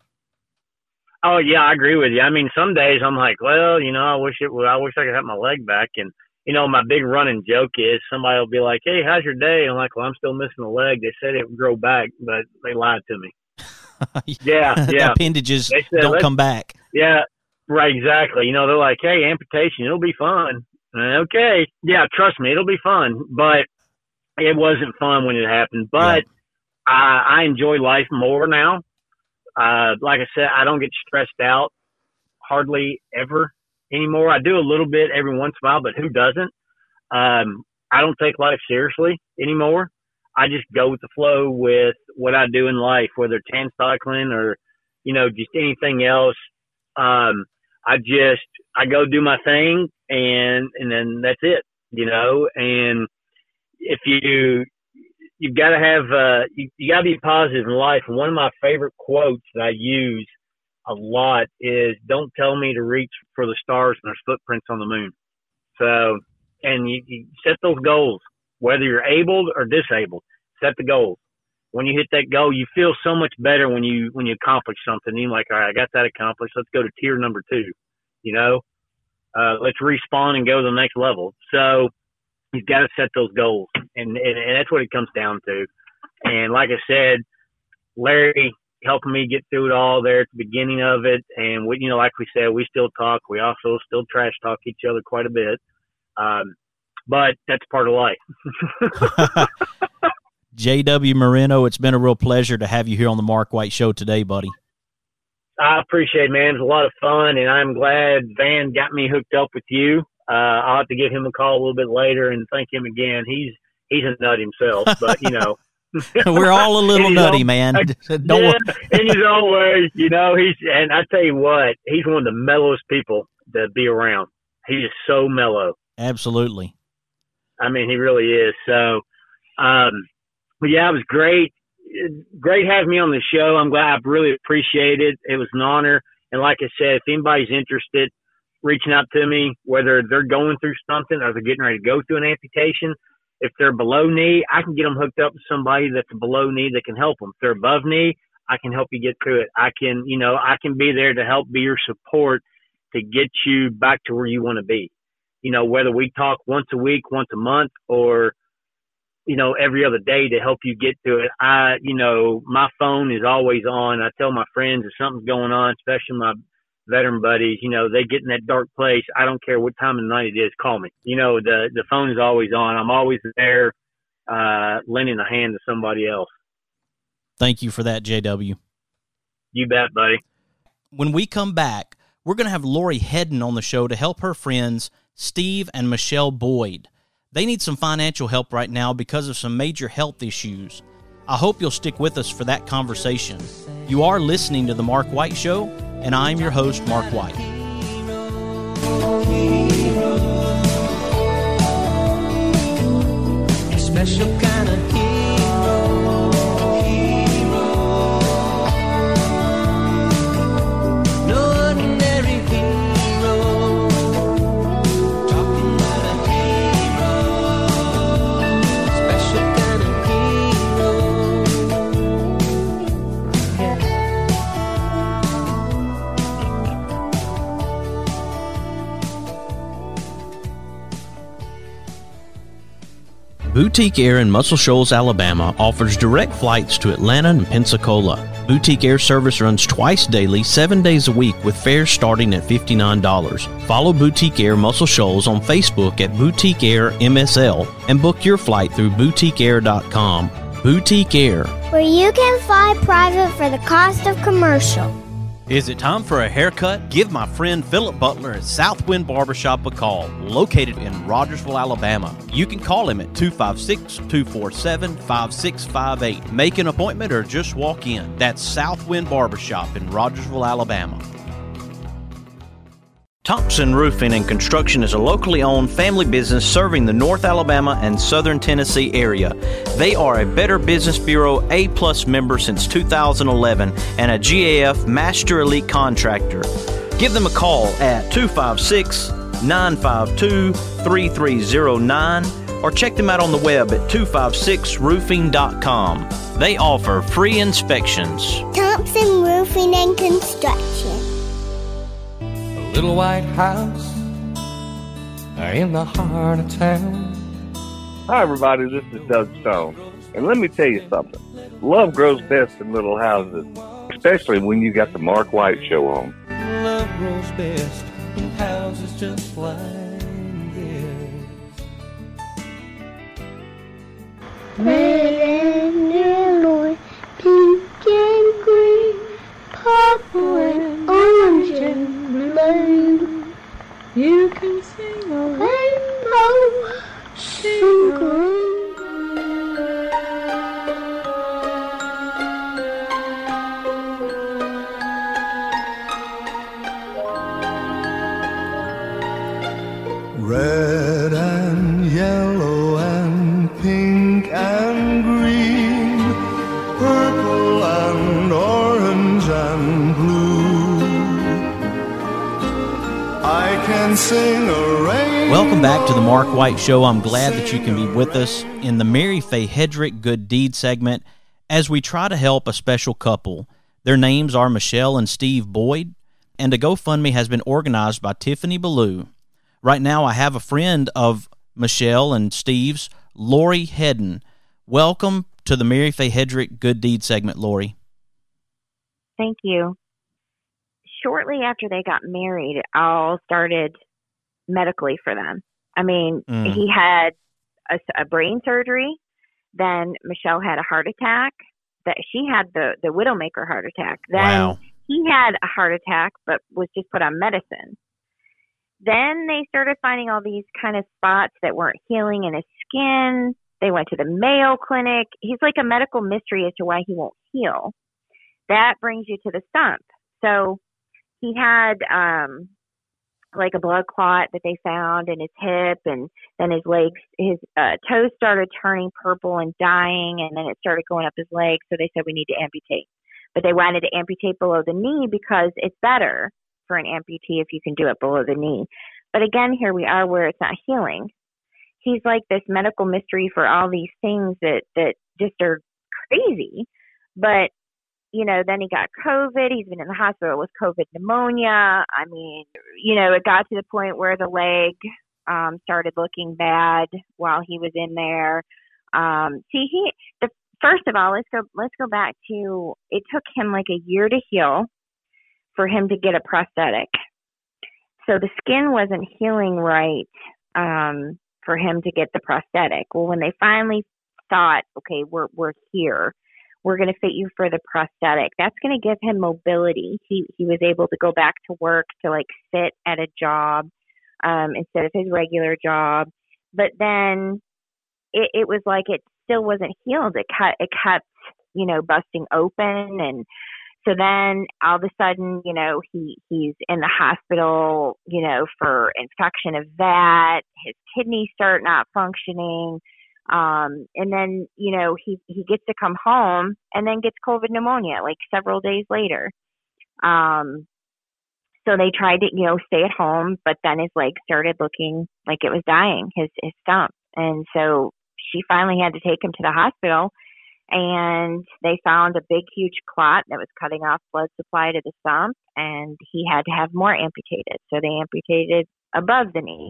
Oh yeah, I agree with you. I mean, some days I'm like, well, you know, I wish it would, I wish I could have my leg back. And, you know, my big running joke is somebody will be like, hey, how's your day? I'm like, well, I'm still missing a leg. They said it would grow back, but they lied to me. yeah. Yeah. Appendages don't come back. Yeah. Right. Exactly. You know, they're like, hey, amputation, it'll be fun. Okay. Yeah. Trust me, it'll be fun, but it wasn't fun when it happened, but yeah. I, I enjoy life more now. Uh, like I said, I don't get stressed out hardly ever anymore. I do a little bit every once in a while, but who doesn't? Um, I don't take life seriously anymore. I just go with the flow with what I do in life, whether it's hand cycling or, you know, just anything else. Um, I just, I go do my thing and, and then that's it, you know, and if you, you've got to have, uh, you, you got to be positive in life. And one of my favorite quotes that I use a lot is, don't tell me to reach for the stars and there's footprints on the moon. So, and you, you set those goals, whether you're able or disabled, set the goals. When you hit that goal, you feel so much better when you, when you accomplish something. You're like, all right, I got that accomplished. Let's go to tier number two, you know, uh, let's respawn and go to the next level. So, you've got to set those goals, and, and, and that's what it comes down to. And like I said, Larry helping me get through it all there at the beginning of it. And we, you know, like we said, we still talk. We also still trash talk each other quite a bit. Um, but that's part of life. J W Moreno, it's been a real pleasure to have you here on the Mark White Show today, buddy. I appreciate it, man. It was a lot of fun, and I'm glad Van got me hooked up with you. Uh, I'll have to give him a call a little bit later and thank him again. He's he's a nut himself, but, you know. We're all a little nutty, own, man. Don't yeah, in his own way, you know. He's and I tell you what, he's one of the mellowest people to be around. He is so mellow. Absolutely. I mean, he really is. So, um, but yeah, it was great. Great having me on the show. I'm glad. I really appreciate it. It was an honor. And like I said, if anybody's interested, reaching out to me, whether they're going through something or they're getting ready to go through an amputation. If they're below knee, I can get them hooked up with somebody that's below knee that can help them. If they're above knee, I can help you get through it. I can, you know, I can be there to help be your support to get you back to where you want to be. You know, whether we talk once a week, once a month, or, you know, every other day to help you get through it. I, you know, my phone is always on. I tell my friends if something's going on, especially my veteran buddies, you know, they get in that dark place. I don't care what time of the night it is, call me. You know, the, the phone is always on. I'm always there, uh, lending a hand to somebody else. Thank you for that, J W. You bet, buddy. When we come back, we're going to have Lori Hedden on the show to help her friends, Steve and Michelle Boyd. They need some financial help right now because of some major health issues. I hope you'll stick with us for that conversation. You are listening to The Mark White Show, and I'm your host, Mark White. A special kind of hero, hero. No ordinary hero. Talking about a hero. Special kind of hero. Yeah. Boutique Air in Muscle Shoals, Alabama offers direct flights to Atlanta and Pensacola. Boutique Air service runs twice daily, seven days a week with fares starting at fifty-nine dollars. Follow Boutique Air Muscle Shoals on Facebook at Boutique Air M S L and book your flight through boutique air dot com. Boutique Air, where you can fly private for the cost of commercial. Is it time for a haircut? Give my friend Philip Butler at Southwind Barbershop a call, located in Rogersville, Alabama. You can call him at two five six, two four seven, five six five eight. Make an appointment or just walk in. That's Southwind Barbershop in Rogersville, Alabama. Thompson Roofing and Construction is a locally owned family business serving the North Alabama and Southern Tennessee area. They are a Better Business Bureau A-plus member since two thousand eleven and a G A F Master Elite Contractor. Give them a call at two five six, nine five two, three three zero nine or check them out on the web at two five six roofing dot com. They offer free inspections. Thompson Roofing and Construction. Little white house in the heart of town. Hi, everybody. This is Doug Stone. And let me tell you something. Love grows best in little houses, especially when you got the Mark White Show on. Love grows best in houses just like this. Red and yellow, pink and green, purple and orange and blue. You can sing a rainbow, sing green. Red and yellow and pink and green, purple and orange and blue. I can sing a rainbow. Welcome back to the Mark White Show. I'm glad that you can be with us in the Mary Faye Hedrick Good Deed segment as we try to help a special couple. Their names are Michelle and Steve Boyd, and a GoFundMe has been organized by Tiffany Ballou. Right now, I have a friend of Michelle and Steve's, Lori Hedden. Welcome to the Mary Faye Hedrick Good Deed segment, Lori. Thank you. Shortly after they got married, all started medically for them. I mean, mm. he had a, a brain surgery. Then Michelle had a heart attack. That she had the, the Widowmaker heart attack. Then wow. he had a heart attack, but was just put on medicine. Then they started finding all these kind of spots that weren't healing in his skin. They went to the Mayo Clinic. He's like a medical mystery as to why he won't heal. That brings you to the stump. So he had um, like a blood clot that they found in his hip, and then his legs, his uh, toes started turning purple and dying, and then it started going up his legs. So they said, we need to amputate. But they wanted to amputate below the knee because it's better for an amputee if you can do it below the knee. But again, here we are where it's not healing. He's like this medical mystery for all these things that, that just are crazy. But, you know, then he got COVID. He's been in the hospital with COVID pneumonia. I mean, you know, it got to the point where the leg um, started looking bad while he was in there. Um, see, he, the, first of all, let's go, let's go back to, it took him like a year to heal for him to get a prosthetic. So the skin wasn't healing right um, for him to get the prosthetic. Well, when they finally thought, okay, we're we're here, we're going to fit you for the prosthetic, that's going to give him mobility. He he was able to go back to work, to like sit at a job um, instead of his regular job. But then it, it was like it still wasn't healed. It kept, it kept, you know, busting open. And so then all of a sudden, you know, he, he's in the hospital, you know, for infection of that. His kidneys start not functioning. Um, and then, you know, he, he gets to come home and then gets COVID pneumonia like several days later. Um, so they tried to, you know, stay at home, but then his leg started looking like it was dying, his, his stump. And so she finally had to take him to the hospital. And they found a big, huge clot that was cutting off blood supply to the stump, and he had to have more amputated. So they amputated above the knee.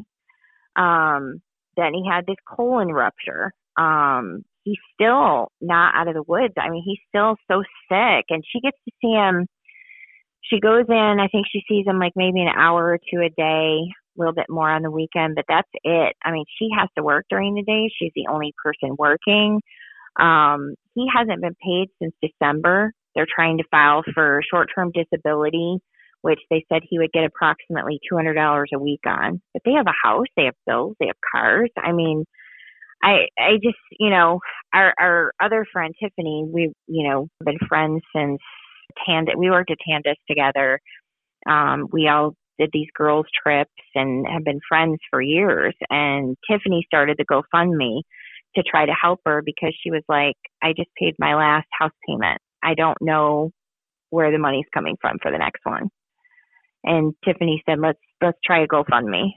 Um, then he had this colon rupture. Um, he's still not out of the woods. I mean, he's still so sick, and she gets to see him. She goes in, I think she sees him like maybe an hour or two a day, a little bit more on the weekend, but that's it. I mean, she has to work during the day. She's the only person working. Um, he hasn't been paid since December They're trying to file for short-term disability, which they said he would get approximately two hundred dollars a week on. But they have a house, they have bills, they have cars. I mean, I I just, you know, our our other friend, Tiffany, we, you know, been friends since Tandis. We worked at Tandis together. Um, we all did these girls' trips and have been friends for years. And Tiffany started the GoFundMe to try to help her because she was like, I just paid my last house payment. I don't know where the money's coming from for the next one. And Tiffany said, let's, let's try a GoFundMe.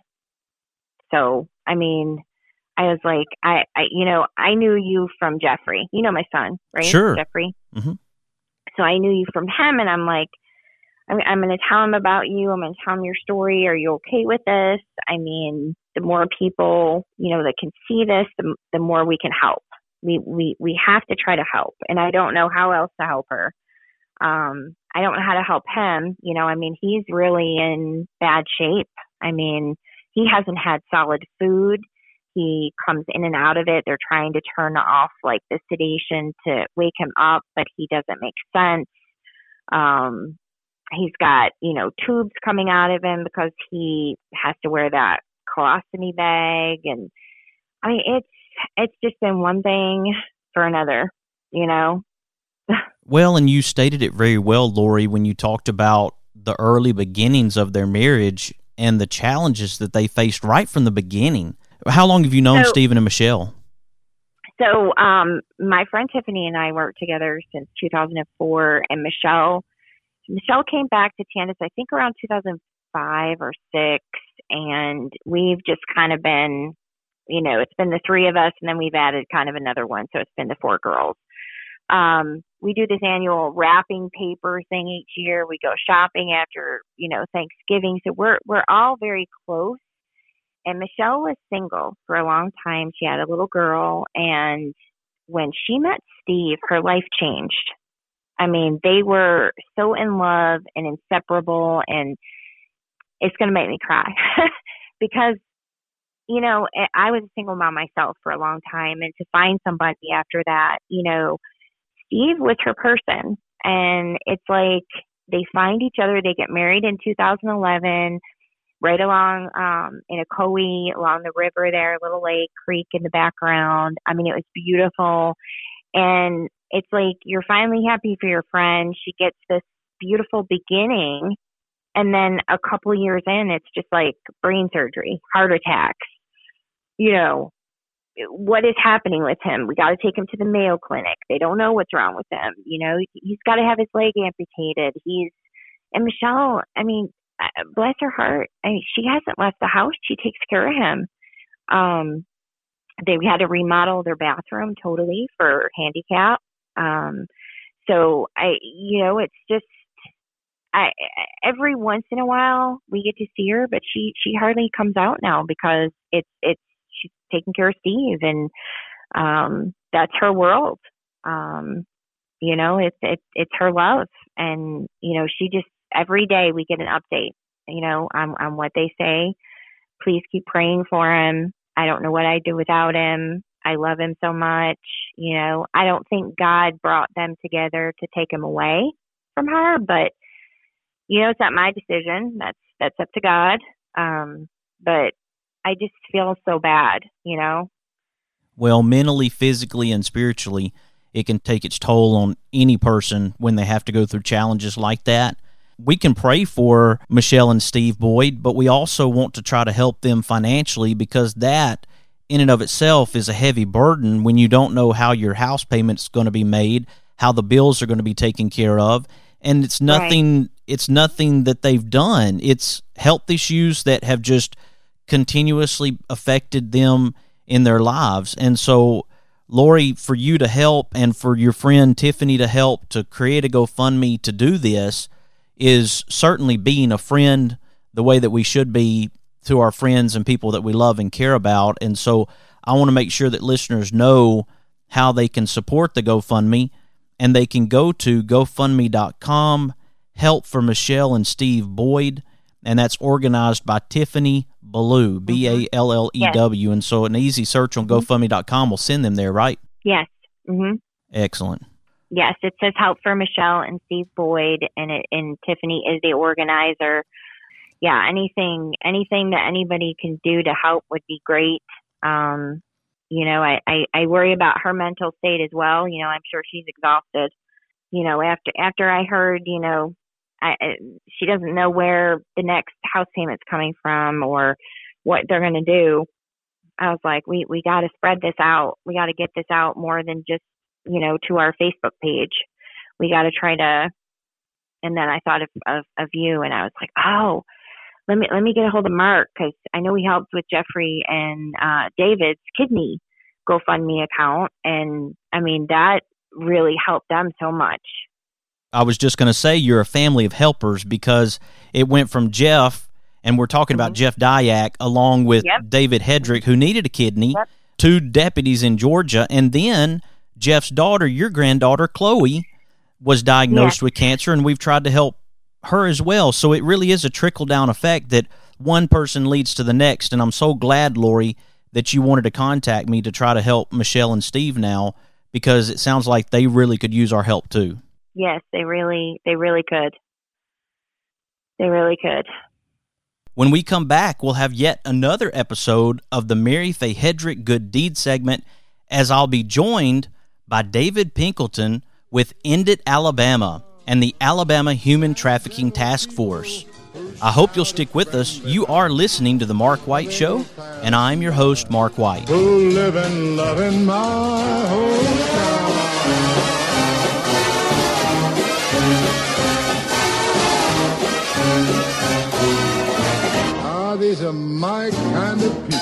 So, I mean, I was like, I, I, you know, I knew you from Jeffrey, you know, my son, right? Sure. Jeffrey. Mm-hmm. So I knew you from him, and I'm like, I'm, I'm going to tell him about you. I'm going to tell him your story. Are you okay with this? I mean, the more people, you know, that can see this, the, the more we can help. We, we, we have to try to help. And I don't know how else to help her. Um, I don't know how to help him. You know, I mean, he's really in bad shape. I mean, he hasn't had solid food. He comes in and out of it. They're trying to turn off like the sedation to wake him up, but he doesn't make sense. Um, he's got, you know, tubes coming out of him because he has to wear that colostomy bag. And I mean, it's, it's just been one thing for another, you know? Well, and you stated it very well, Lori, when you talked about the early beginnings of their marriage and the challenges that they faced right from the beginning. How long have you known So- Stephen and Michelle? So, um, my friend Tiffany and I worked together since two thousand four, and Michelle, Michelle came back to Tandis, I think around two thousand five or six, and we've just kind of been, you know, it's been the three of us, and then we've added kind of another one, so it's been the four girls. Um, we do this annual wrapping paper thing each year. We go shopping after, you know, Thanksgiving, so we're we're all very close. And Michelle was single for a long time. She had a little girl. And when she met Steve, her life changed. I mean, they were so in love and inseparable. And it's going to make me cry because, you know, I was a single mom myself for a long time. And to find somebody after that, you know, Steve was her person. And it's like they find each other. They get married in two thousand eleven. Right along um, in Ocoee, along the river there, Little Lake Creek in the background. I mean, it was beautiful. And it's like you're finally happy for your friend. She gets this beautiful beginning. And then a couple years in, it's just like brain surgery, heart attacks. You know, what is happening with him? We got to take him to the Mayo Clinic. They don't know what's wrong with him. You know, he's got to have his leg amputated. He's, and Michelle, I mean, bless her heart, I mean, she hasn't left the house. She takes care of him. Um, they had to remodel their bathroom totally for handicap. Um, so I, you know, it's just, I, every once in a while we get to see her, but she, she hardly comes out now because it's, it's, she's taking care of Steve, and, um, that's her world. Um, you know, it's, it's, it's her love. And, you know, she just, every day we get an update, you know, on, on what they say. Please keep praying for him. I don't know what I'd do without him. I love him so much. You know, I don't think God brought them together to take him away from her, but, you know, it's not my decision. That's, that's up to God. Um, but I just feel so bad, you know? Well, mentally, physically, and spiritually, it can take its toll on any person when they have to go through challenges like that. We can pray for Michelle and Steve Boyd, but we also want to try to help them financially, because that in and of itself is a heavy burden when you don't know how your house payment's going to be made, how the bills are going to be taken care of, and it's nothing right. It's nothing that they've done. It's health issues that have just continuously affected them in their lives. And so, Lori, for you to help and for your friend Tiffany to help to create a GoFundMe to do this is certainly being a friend the way that we should be to our friends and people that we love and care about. And so I want to make sure that listeners know how they can support the GoFundMe, and they can go to GoFundMe dot com, Help for Michelle and Steve Boyd, and that's organized by Tiffany Ballou, B A L L E W. Yes. And so an easy search on mm-hmm. GoFundMe dot com will send them there, right? Yes. Mm-hmm. Excellent. yes, it says Help for Michelle and Steve Boyd, and it, and Tiffany is the organizer. Yeah, anything anything that anybody can do to help would be great. Um, you know, I, I, I worry about her mental state as well. You know, I'm sure she's exhausted. You know, after after I heard, you know, I, she doesn't know where the next house payment's coming from or what they're going to do. I was like, we, we got to spread this out. We got to get this out more than just, you know, to our Facebook page. We got to try to, and then I thought of, of, of you, and I was like, oh, let me, let me get a hold of Mark, because I know he helped with Jeffrey and uh, David's kidney GoFundMe account. And I mean, that really helped them so much. I was just going to say you're a family of helpers, because it went from Jeff, and we're talking mm-hmm. about Jeff Dyack, along with yep. David Hedrick, who needed a kidney, yep. two deputies in Georgia, and then Jeff's daughter, your granddaughter, Chloe, was diagnosed yeah. with cancer, and we've tried to help her as well. So it really is a trickle-down effect that one person leads to the next, and I'm so glad, Lori, that you wanted to contact me to try to help Michelle and Steve now, because it sounds like they really could use our help too. Yes, they really, they really could. They really could. When we come back, we'll have yet another episode of the Mary Faye Hedrick Good Deed segment, as I'll be joined by David Pinkleton with End It Alabama and the Alabama Human Trafficking Task Force. I hope you'll stick with us. You are listening to The Mark White Show, and I'm your host, Mark White. Who live and love in my hometown. Ah, these are my kind of people.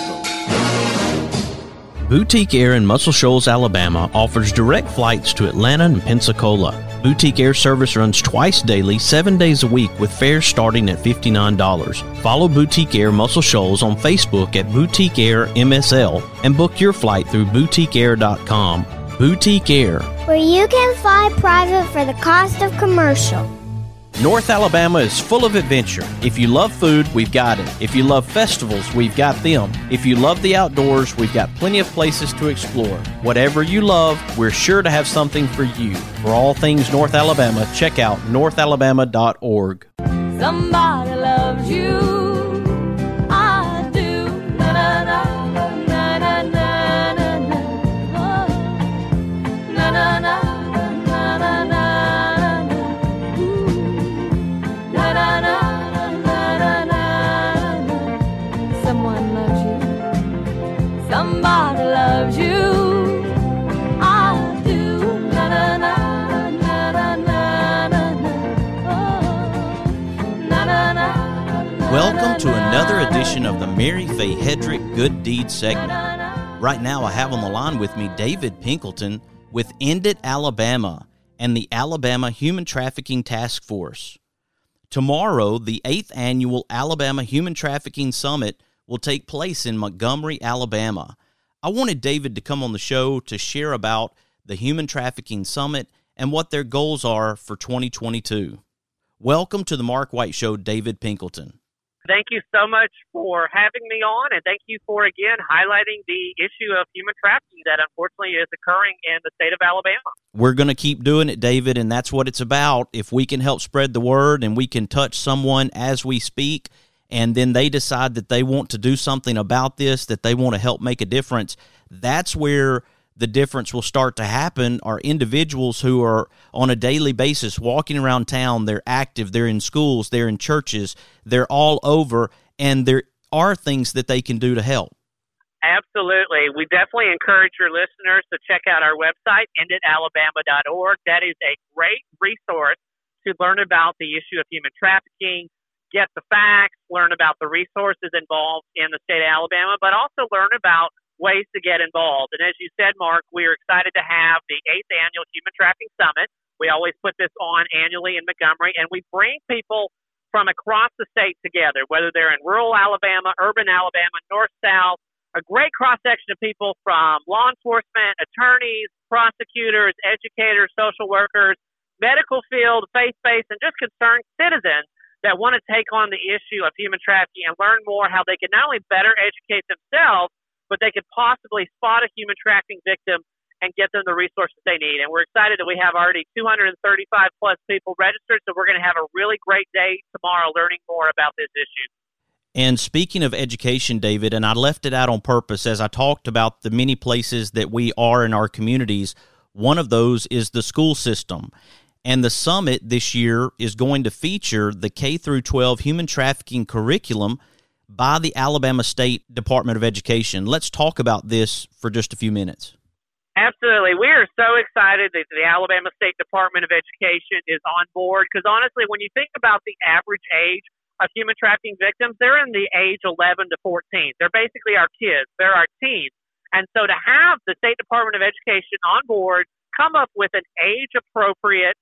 Boutique Air in Muscle Shoals, Alabama offers direct flights to Atlanta and Pensacola. Boutique Air service runs twice daily, seven days a week, with fares starting at fifty-nine dollars. Follow Boutique Air Muscle Shoals on Facebook at Boutique Air M S L and book your flight through boutique air dot com. Boutique Air, where you can fly private for the cost of commercial. North Alabama is full of adventure. If you love food, we've got it. If you love festivals, we've got them. If you love the outdoors, we've got plenty of places to explore. Whatever you love, we're sure to have something for you. For all things North Alabama, check out north alabama dot org. Somebody loves you. I do. Na, na, na, na, na, na, na, na. Oh. Na, na, na. Somebody loves you. I do. Na, na, na, na, na, na, na, na. Oh. Na, na, na, Welcome to another edition of the Mary Faye Hedrick Good Deed segment. Right now I have on the line with me David Pinkleton with End It Alabama and the Alabama Human Trafficking Task Force. Tomorrow, the eighth Annual Alabama Human Trafficking Summit will take place in Montgomery, Alabama. I wanted David to come on the show to share about the Human Trafficking Summit and what their goals are for twenty twenty-two. Welcome to the Mark White Show, David Pinkleton. Thank you so much for having me on, and thank you for, again, highlighting the issue of human trafficking that unfortunately is occurring in the state of Alabama. We're going to keep doing it, David, and that's what it's about. If we can help spread the word and we can touch someone as we speak, and then they decide that they want to do something about this, that they want to help make a difference, that's where the difference will start to happen. Are individuals who are on a daily basis walking around town, they're active, they're in schools, they're in churches, they're all over, and there are things that they can do to help. Absolutely. We definitely encourage your listeners to check out our website, end it alabama dot org. That is a great resource to learn about the issue of human trafficking, get the facts, learn about the resources involved in the state of Alabama, but also learn about ways to get involved. And as you said, Mark, we are excited to have the eighth Annual Human Trafficking Summit. We always put this on annually in Montgomery, and we bring people from across the state together, whether they're in rural Alabama, urban Alabama, north, south, a great cross-section of people from law enforcement, attorneys, prosecutors, educators, social workers, medical field, faith-based, and just concerned citizens that want to take on the issue of human trafficking and learn more how they can not only better educate themselves, but they could possibly spot a human trafficking victim and get them the resources they need. And we're excited that we have already two hundred thirty-five plus people registered, so we're going to have a really great day tomorrow learning more about this issue. And speaking of education, David, and I left it out on purpose as I talked about the many places that we are in our communities, one of those is the school system. And the summit this year is going to feature the K through twelve human trafficking curriculum by the Alabama State Department of Education. Let's talk about this for just a few minutes. Absolutely. We are so excited that the Alabama State Department of Education is on board because, honestly, when you think about the average age of human trafficking victims, they're in the age eleven to fourteen. They're basically our kids. They're our teens. And so to have the State Department of Education on board come up with an age-appropriate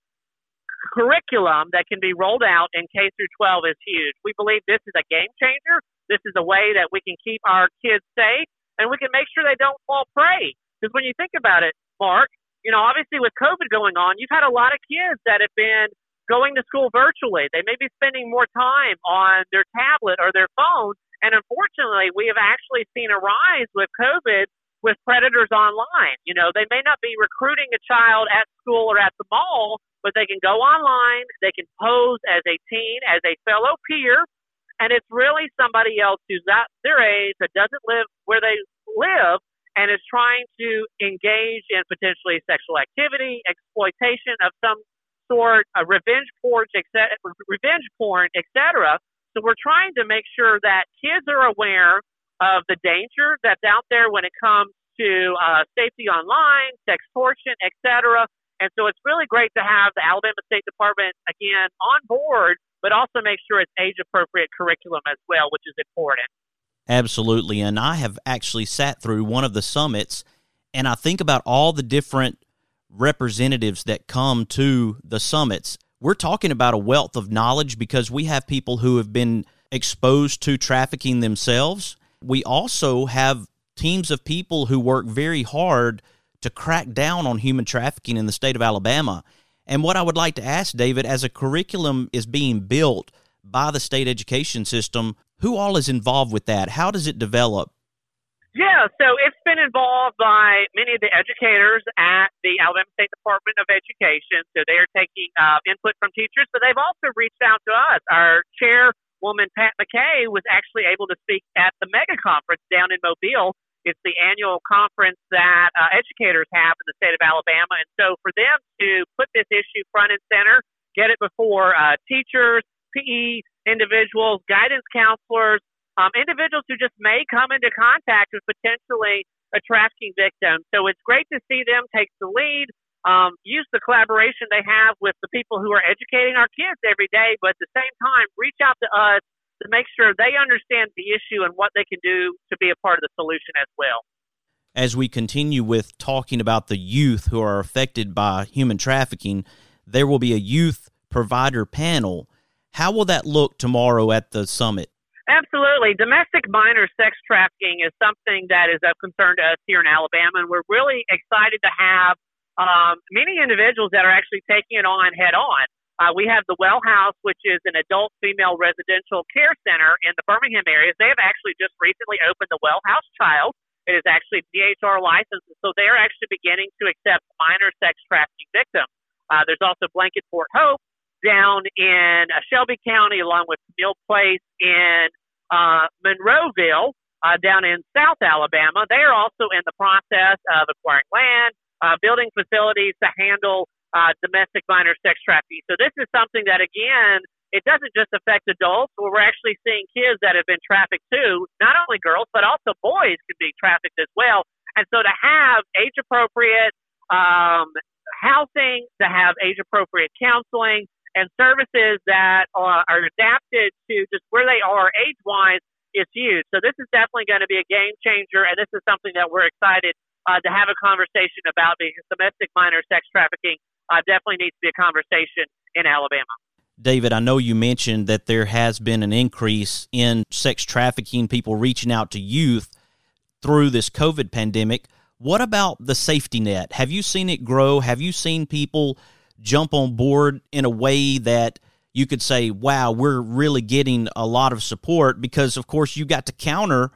curriculum that can be rolled out in K through twelve is huge. We believe this is a game changer. This is a way that we can keep our kids safe, and we can make sure they don't fall prey. Because when you think about it, Mark, you know, obviously with COVID going on, you've had a lot of kids that have been going to school virtually. They may be spending more time on their tablet or their phone. And unfortunately, we have actually seen a rise with COVID with predators online. You know, they may not be recruiting a child at school or at the mall, but they can go online. They can pose as a teen, as a fellow peer. And it's really somebody else who's not their age, that doesn't live where they live, and is trying to engage in potentially sexual activity, exploitation of some sort, a revenge porn, et cetera, revenge porn, et cetera. So we're trying to make sure that kids are aware of the danger that's out there when it comes to uh, safety online, sextortion, et cetera. And so it's really great to have the Alabama State Department, again, on board, but also make sure it's age-appropriate curriculum as well, which is important. Absolutely, and I have actually sat through one of the summits, and I think about all the different representatives that come to the summits. We're talking about a wealth of knowledge because we have people who have been exposed to trafficking themselves. We also have teams of people who work very hard to crack down on human trafficking in the state of Alabama. And what I would like to ask, David, as a curriculum is being built by the state education system, who all is involved with that? How does it develop? Yeah, so it's been involved by many of the educators at the Alabama State Department of Education. So they are taking uh, input from teachers, but they've also reached out to us. Our chairwoman, Pat McKay, was actually able to speak at the mega conference down in Mobile. It's the annual conference that uh, educators have in the state of Alabama. And so for them to put this issue front and center, get it before uh, teachers, P E individuals, guidance counselors, um, individuals who just may come into contact with potentially a trafficking victim. So it's great to see them take the lead, um, use the collaboration they have with the people who are educating our kids every day, but at the same time, reach out to us to make sure they understand the issue and what they can do to be a part of the solution as well. As we continue with talking about the youth who are affected by human trafficking, there will be a youth provider panel. How will that look tomorrow at the summit? Absolutely. Domestic minor sex trafficking is something that is of concern to us here in Alabama, and we're really excited to have um, many individuals that are actually taking it on head on. Uh, we have the Well House, which is an adult female residential care center in the Birmingham area. They have actually just recently opened the Well House Child. It is actually D H R licensed, so they're actually beginning to accept minor sex trafficking victims. Uh, there's also Blanket Fort Hope down in uh, Shelby County, along with Mill Place in uh, Monroeville, uh, down in South Alabama. They are also in the process of acquiring land, uh, building facilities to handle uh, domestic minor sex trafficking. So this is something that, again, it doesn't just affect adults. Well, we're actually seeing kids that have been trafficked too. Not only girls, but also boys can be trafficked as well. And so to have age-appropriate um, housing, to have age-appropriate counseling, and services that are, are adapted to just where they are age-wise is huge. So this is definitely going to be a game changer, and this is something that we're excited uh, to have a conversation about, because domestic minor sex trafficking uh, definitely needs to be a conversation in Alabama. David, I know you mentioned that there has been an increase in sex trafficking, people reaching out to youth through this COVID pandemic. What about the safety net? Have you seen it grow? Have you seen people jump on board in a way that you could say, wow, we're really getting a lot of support? Because, of course, you got to counter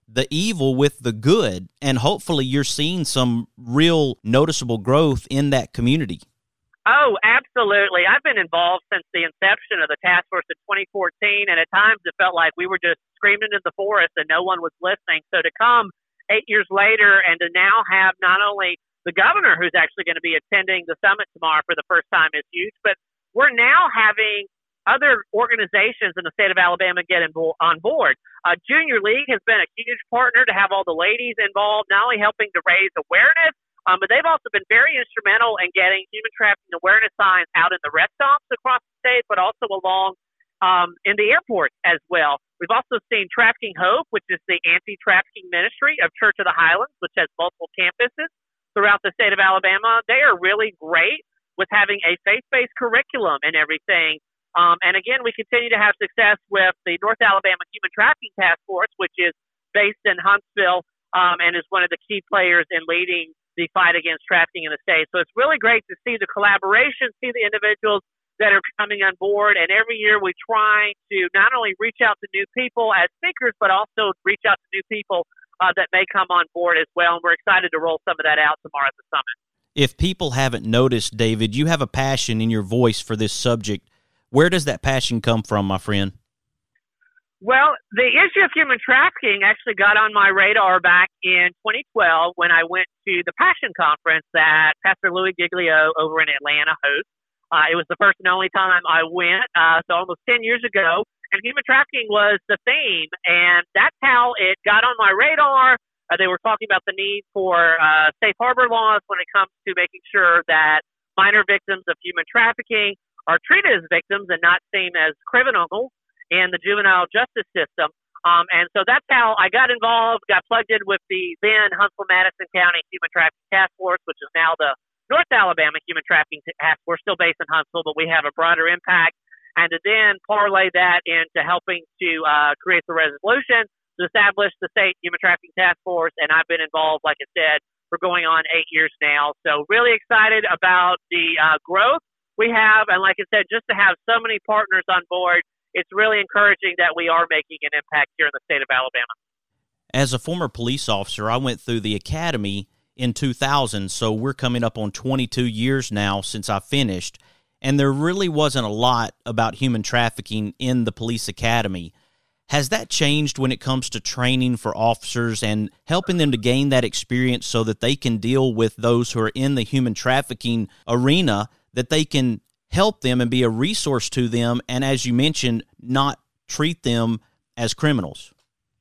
the evil with the good, and hopefully you're seeing some real noticeable growth in that community. Oh, absolutely. I've been involved since the inception of the task force in twenty fourteen, and at times it felt like we were just screaming in the forest and no one was listening. So to come eight years later and to now have not only the governor who's actually going to be attending the summit tomorrow for the first time is huge, but we're now having other organizations in the state of Alabama get in, on board. Uh, Junior League has been a huge partner to have all the ladies involved, not only helping to raise awareness, Um, but they've also been very instrumental in getting human trafficking awareness signs out in the rest stops across the state, but also along um, in the airports as well. We've also seen Trafficking Hope, which is the anti-trafficking ministry of Church of the Highlands, which has multiple campuses throughout the state of Alabama. They are really great with having a faith-based curriculum and everything. Um, and again, we continue to have success with the North Alabama Human Trafficking Task Force, which is based in Huntsville um, and is one of the key players in leading the fight against trafficking in the state. So it's really great to see the collaboration, see the individuals that are coming on board. And every year we try to not only reach out to new people as speakers, but also reach out to new people uh, that may come on board as well. And we're excited to roll some of that out tomorrow at the summit. If people haven't noticed, David, you have a passion in your voice for this subject. Where does that passion come from, my friend? Well, the issue of human trafficking actually got on my radar back in twenty twelve when I went to the Passion Conference that Pastor Louis Giglio over in Atlanta hosts. Uh, it was the first and only time I went, uh, so almost ten years ago, and human trafficking was the theme, and that's how it got on my radar. Uh, they were talking about the need for uh, safe harbor laws when it comes to making sure that minor victims of human trafficking are treated as victims and not seen as criminals in the juvenile justice system. Um, and so that's how I got involved, got plugged in with the then Huntsville-Madison County Human Trafficking Task Force, which is now the North Alabama Human Trafficking Task Force, still based in Huntsville, but we have a broader impact. And to then parlay that into helping to uh, create the resolution to establish the State Human Trafficking Task Force. And I've been involved, like I said, for going on eight years now. So really excited about the uh, growth we have. And like I said, just to have so many partners on board, it's really encouraging that we are making an impact here in the state of Alabama. As a former police officer, I went through the academy in two thousand, so we're coming up on twenty-two years now since I finished, and there really wasn't a lot about human trafficking in the police academy. Has that changed when it comes to training for officers and helping them to gain that experience so that they can deal with those who are in the human trafficking arena, that they can help them and be a resource to them, and as you mentioned, not treat them as criminals?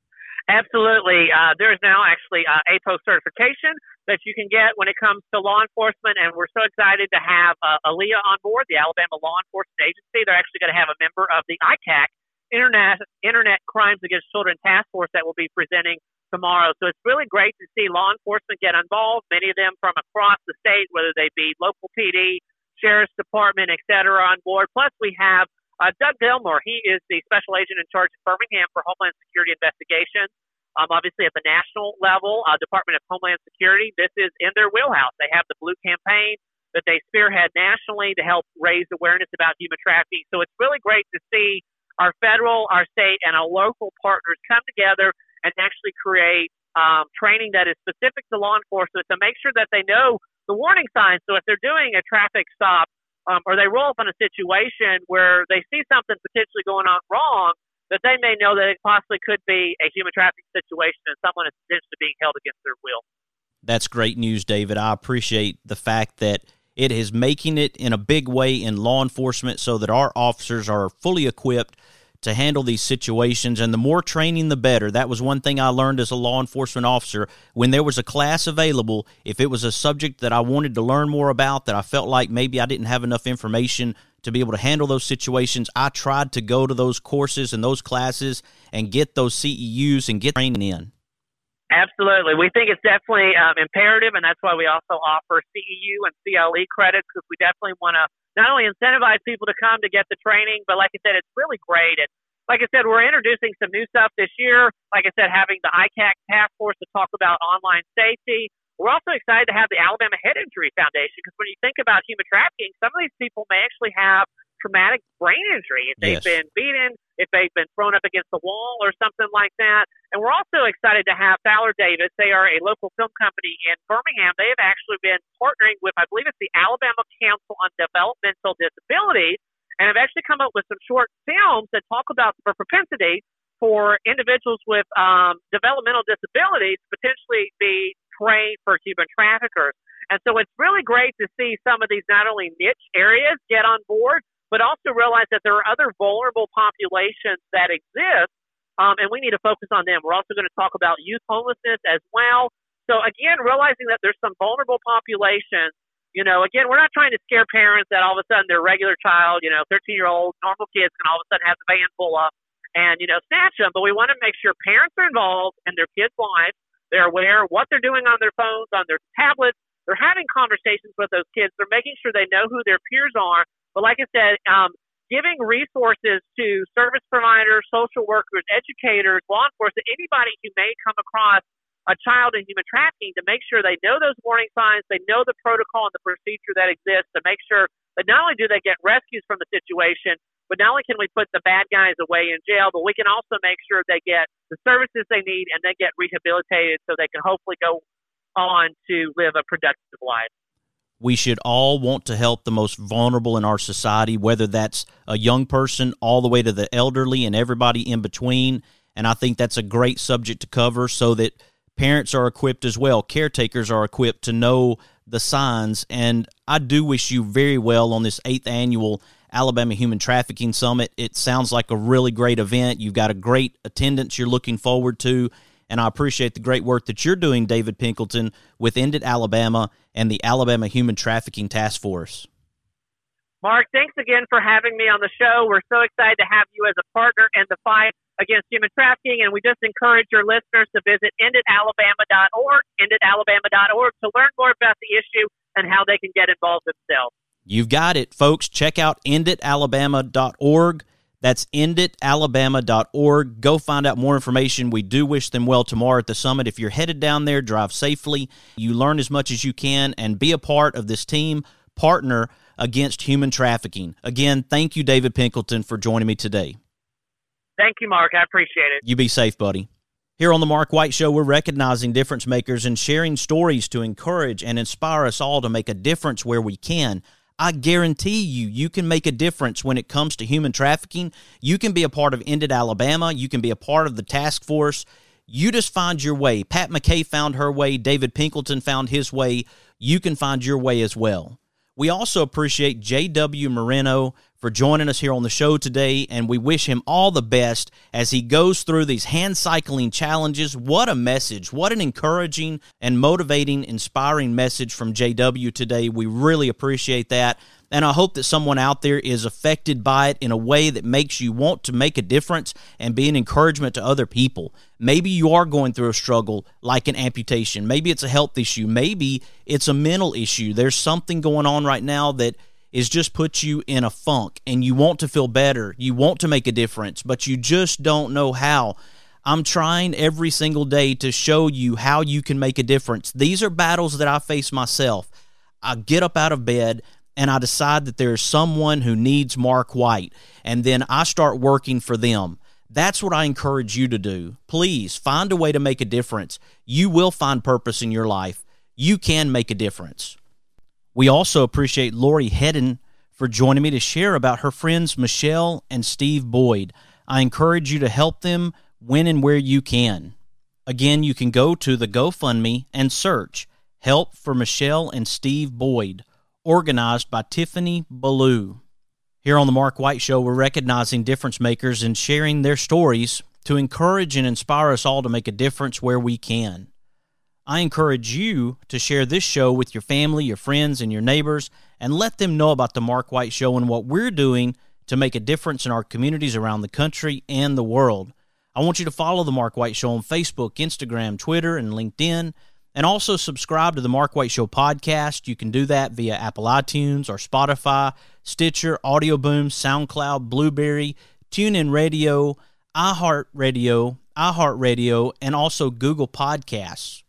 Absolutely. Uh, there is now actually uh, A P O certification that you can get when it comes to law enforcement, and we're so excited to have uh, Aaliyah on board, the Alabama Law Enforcement Agency. They're actually going to have a member of the I C A C, Internet, Internet Crimes Against Children Task Force, that will be presenting tomorrow. So it's really great to see law enforcement get involved, many of them from across the state, whether they be local P D, Sheriff's Department, et cetera, on board. Plus, we have uh, Doug Delmore. He is the special agent in charge of Birmingham for Homeland Security Investigations. Um, obviously, at the national level, uh, Department of Homeland Security, this is in their wheelhouse. They have the Blue Campaign that they spearhead nationally to help raise awareness about human trafficking. So it's really great to see our federal, our state, and our local partners come together and actually create um, training that is specific to law enforcement to make sure that they know the warning signs. So if they're doing a traffic stop um, or they roll up in a situation where they see something potentially going on wrong, that they may know that it possibly could be a human trafficking situation and someone is potentially being held against their will. That's great news, David. I appreciate the fact that it is making it in a big way in law enforcement so that our officers are fully equipped to handle these situations, and the more training, the better. That was one thing I learned as a law enforcement officer. When there was a class available, if it was a subject that I wanted to learn more about, that I felt like maybe I didn't have enough information to be able to handle those situations, I tried to go to those courses and those classes and get those C E Us and get training in. Absolutely. We think it's definitely um, imperative, and that's why we also offer C E U and C L E credits, because we definitely want to not only incentivize people to come to get the training, but like I said, it's really great. And like I said, we're introducing some new stuff this year. Like I said, having the I C A C task force to talk about online safety. We're also excited to have the Alabama Head Injury Foundation, because when you think about human trafficking, some of these people may actually have traumatic brain injury. If they've yes. been beaten, if they've been thrown up against the wall or something like that. And we're also excited to have Fowler Davis. They are a local film company in Birmingham. They have actually been partnering with, I believe it's the Alabama Council on Developmental Disabilities, and have actually come up with some short films that talk about the propensity for individuals with um, developmental disabilities to potentially be prey for human traffickers. And so it's really great to see some of these not only niche areas get on board, but also realize that there are other vulnerable populations that exist, um, and we need to focus on them. We're also going to talk about youth homelessness as well. So, again, realizing that there's some vulnerable populations, you know, again, we're not trying to scare parents that all of a sudden their regular child, you know, thirteen-year-old normal kids can all of a sudden have the van pull up and, you know, snatch them. But we want to make sure parents are involved in their kids' lives. They're aware of what they're doing on their phones, on their tablets. They're having conversations with those kids. They're making sure they know who their peers are. But like I said, um, giving resources to service providers, social workers, educators, law enforcement, anybody who may come across a child in human trafficking, to make sure they know those warning signs, they know the protocol and the procedure that exists, to make sure that not only do they get rescues from the situation, but not only can we put the bad guys away in jail, but we can also make sure they get the services they need and they get rehabilitated so they can hopefully go on to live a productive life. We should all want to help the most vulnerable in our society, whether that's a young person all the way to the elderly and everybody in between. And I think that's a great subject to cover so that parents are equipped as well. Caretakers are equipped to know the signs. And I do wish you very well on this eighth annual Alabama Human Trafficking Summit. It sounds like a really great event. You've got a great attendance you're looking forward to. And I appreciate the great work that you're doing, David Pinkleton, with End It Alabama and the Alabama Human Trafficking Task Force. Mark, thanks again for having me on the show. We're so excited to have you as a partner in the fight against human trafficking, and we just encourage your listeners to visit end it alabama dot org, end it alabama dot org, to learn more about the issue and how they can get involved themselves. You've got it, folks. Check out end it alabama dot org. That's end it alabama dot org. Go find out more information. We do wish them well tomorrow at the summit. If you're headed down there, drive safely. You learn as much as you can and be a part of this team partner against human trafficking. Again, thank you, David Pinkleton, for joining me today. Thank you, Mark. I appreciate it. You be safe, buddy. Here on the Mark White Show, we're recognizing difference makers and sharing stories to encourage and inspire us all to make a difference where we can. I guarantee you, you can make a difference when it comes to human trafficking. You can be a part of End It Alabama. You can be a part of the task force. You just find your way. Pat McKay found her way. David Pinkleton found his way. You can find your way as well. We also appreciate J W Moreno for joining us here on the show today, and we wish him all the best as he goes through these hand cycling challenges. What a message. What an encouraging and motivating, inspiring message from J W today. We really appreciate that, and I hope that someone out there is affected by it in a way that makes you want to make a difference and be an encouragement to other people. Maybe you are going through a struggle like an amputation. Maybe it's a health issue. Maybe it's a mental issue. There's something going on right now that is just put you in a funk, and you want to feel better. You want to make a difference, but you just don't know how. I'm trying every single day to show you how you can make a difference. These are battles that I face myself. I get up out of bed, and I decide that there's someone who needs Mark White, and then I start working for them. That's what I encourage you to do. Please find a way to make a difference. You will find purpose in your life. You can make a difference. We also appreciate Lori Hedden for joining me to share about her friends Michelle and Steve Boyd. I encourage you to help them when and where you can. Again, you can go to the GoFundMe and search Help for Michelle and Steve Boyd, organized by Tiffany Ballou. Here on the Mark White Show, we're recognizing difference makers and sharing their stories to encourage and inspire us all to make a difference where we can. I encourage you to share this show with your family, your friends, and your neighbors, and let them know about the Mark White Show and what we're doing to make a difference in our communities around the country and the world. I want you to follow the Mark White Show on Facebook, Instagram, Twitter, and LinkedIn, and also subscribe to the Mark White Show podcast. You can do that via Apple iTunes or Spotify, Stitcher, Audio Boom, SoundCloud, Blueberry, TuneIn Radio, iHeartRadio, iHeartRadio, and also Google Podcasts.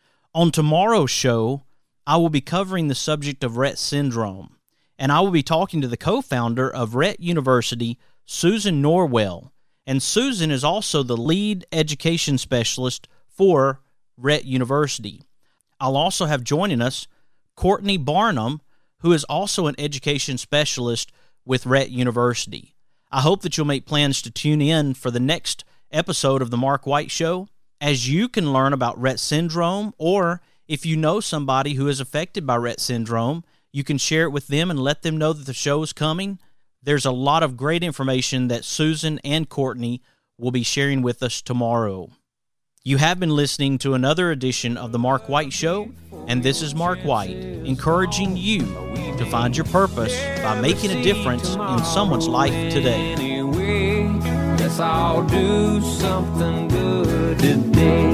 On tomorrow's show, I will be covering the subject of Rett syndrome, and I will be talking to the co-founder of Rett University, Susan Norwell. And Susan is also the lead education specialist for Rhett University. I'll also have joining us Courtney Barnum, who is also an education specialist with Rhett University. I hope that you'll make plans to tune in for the next episode of The Mark White Show, as you can learn about Rett syndrome, or if you know somebody who is affected by Rett syndrome, you can share it with them and let them know that the show is coming. There's a lot of great information that Susan and Courtney will be sharing with us tomorrow. You have been listening to another edition of The Mark White Show, and this is Mark White, encouraging you to find your purpose by making a difference in someone's life today. Anyway, let's all do something good today.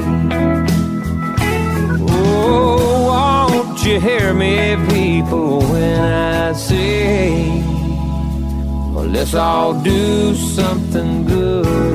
Oh, won't you hear me, people, when I say, well, let's all do something good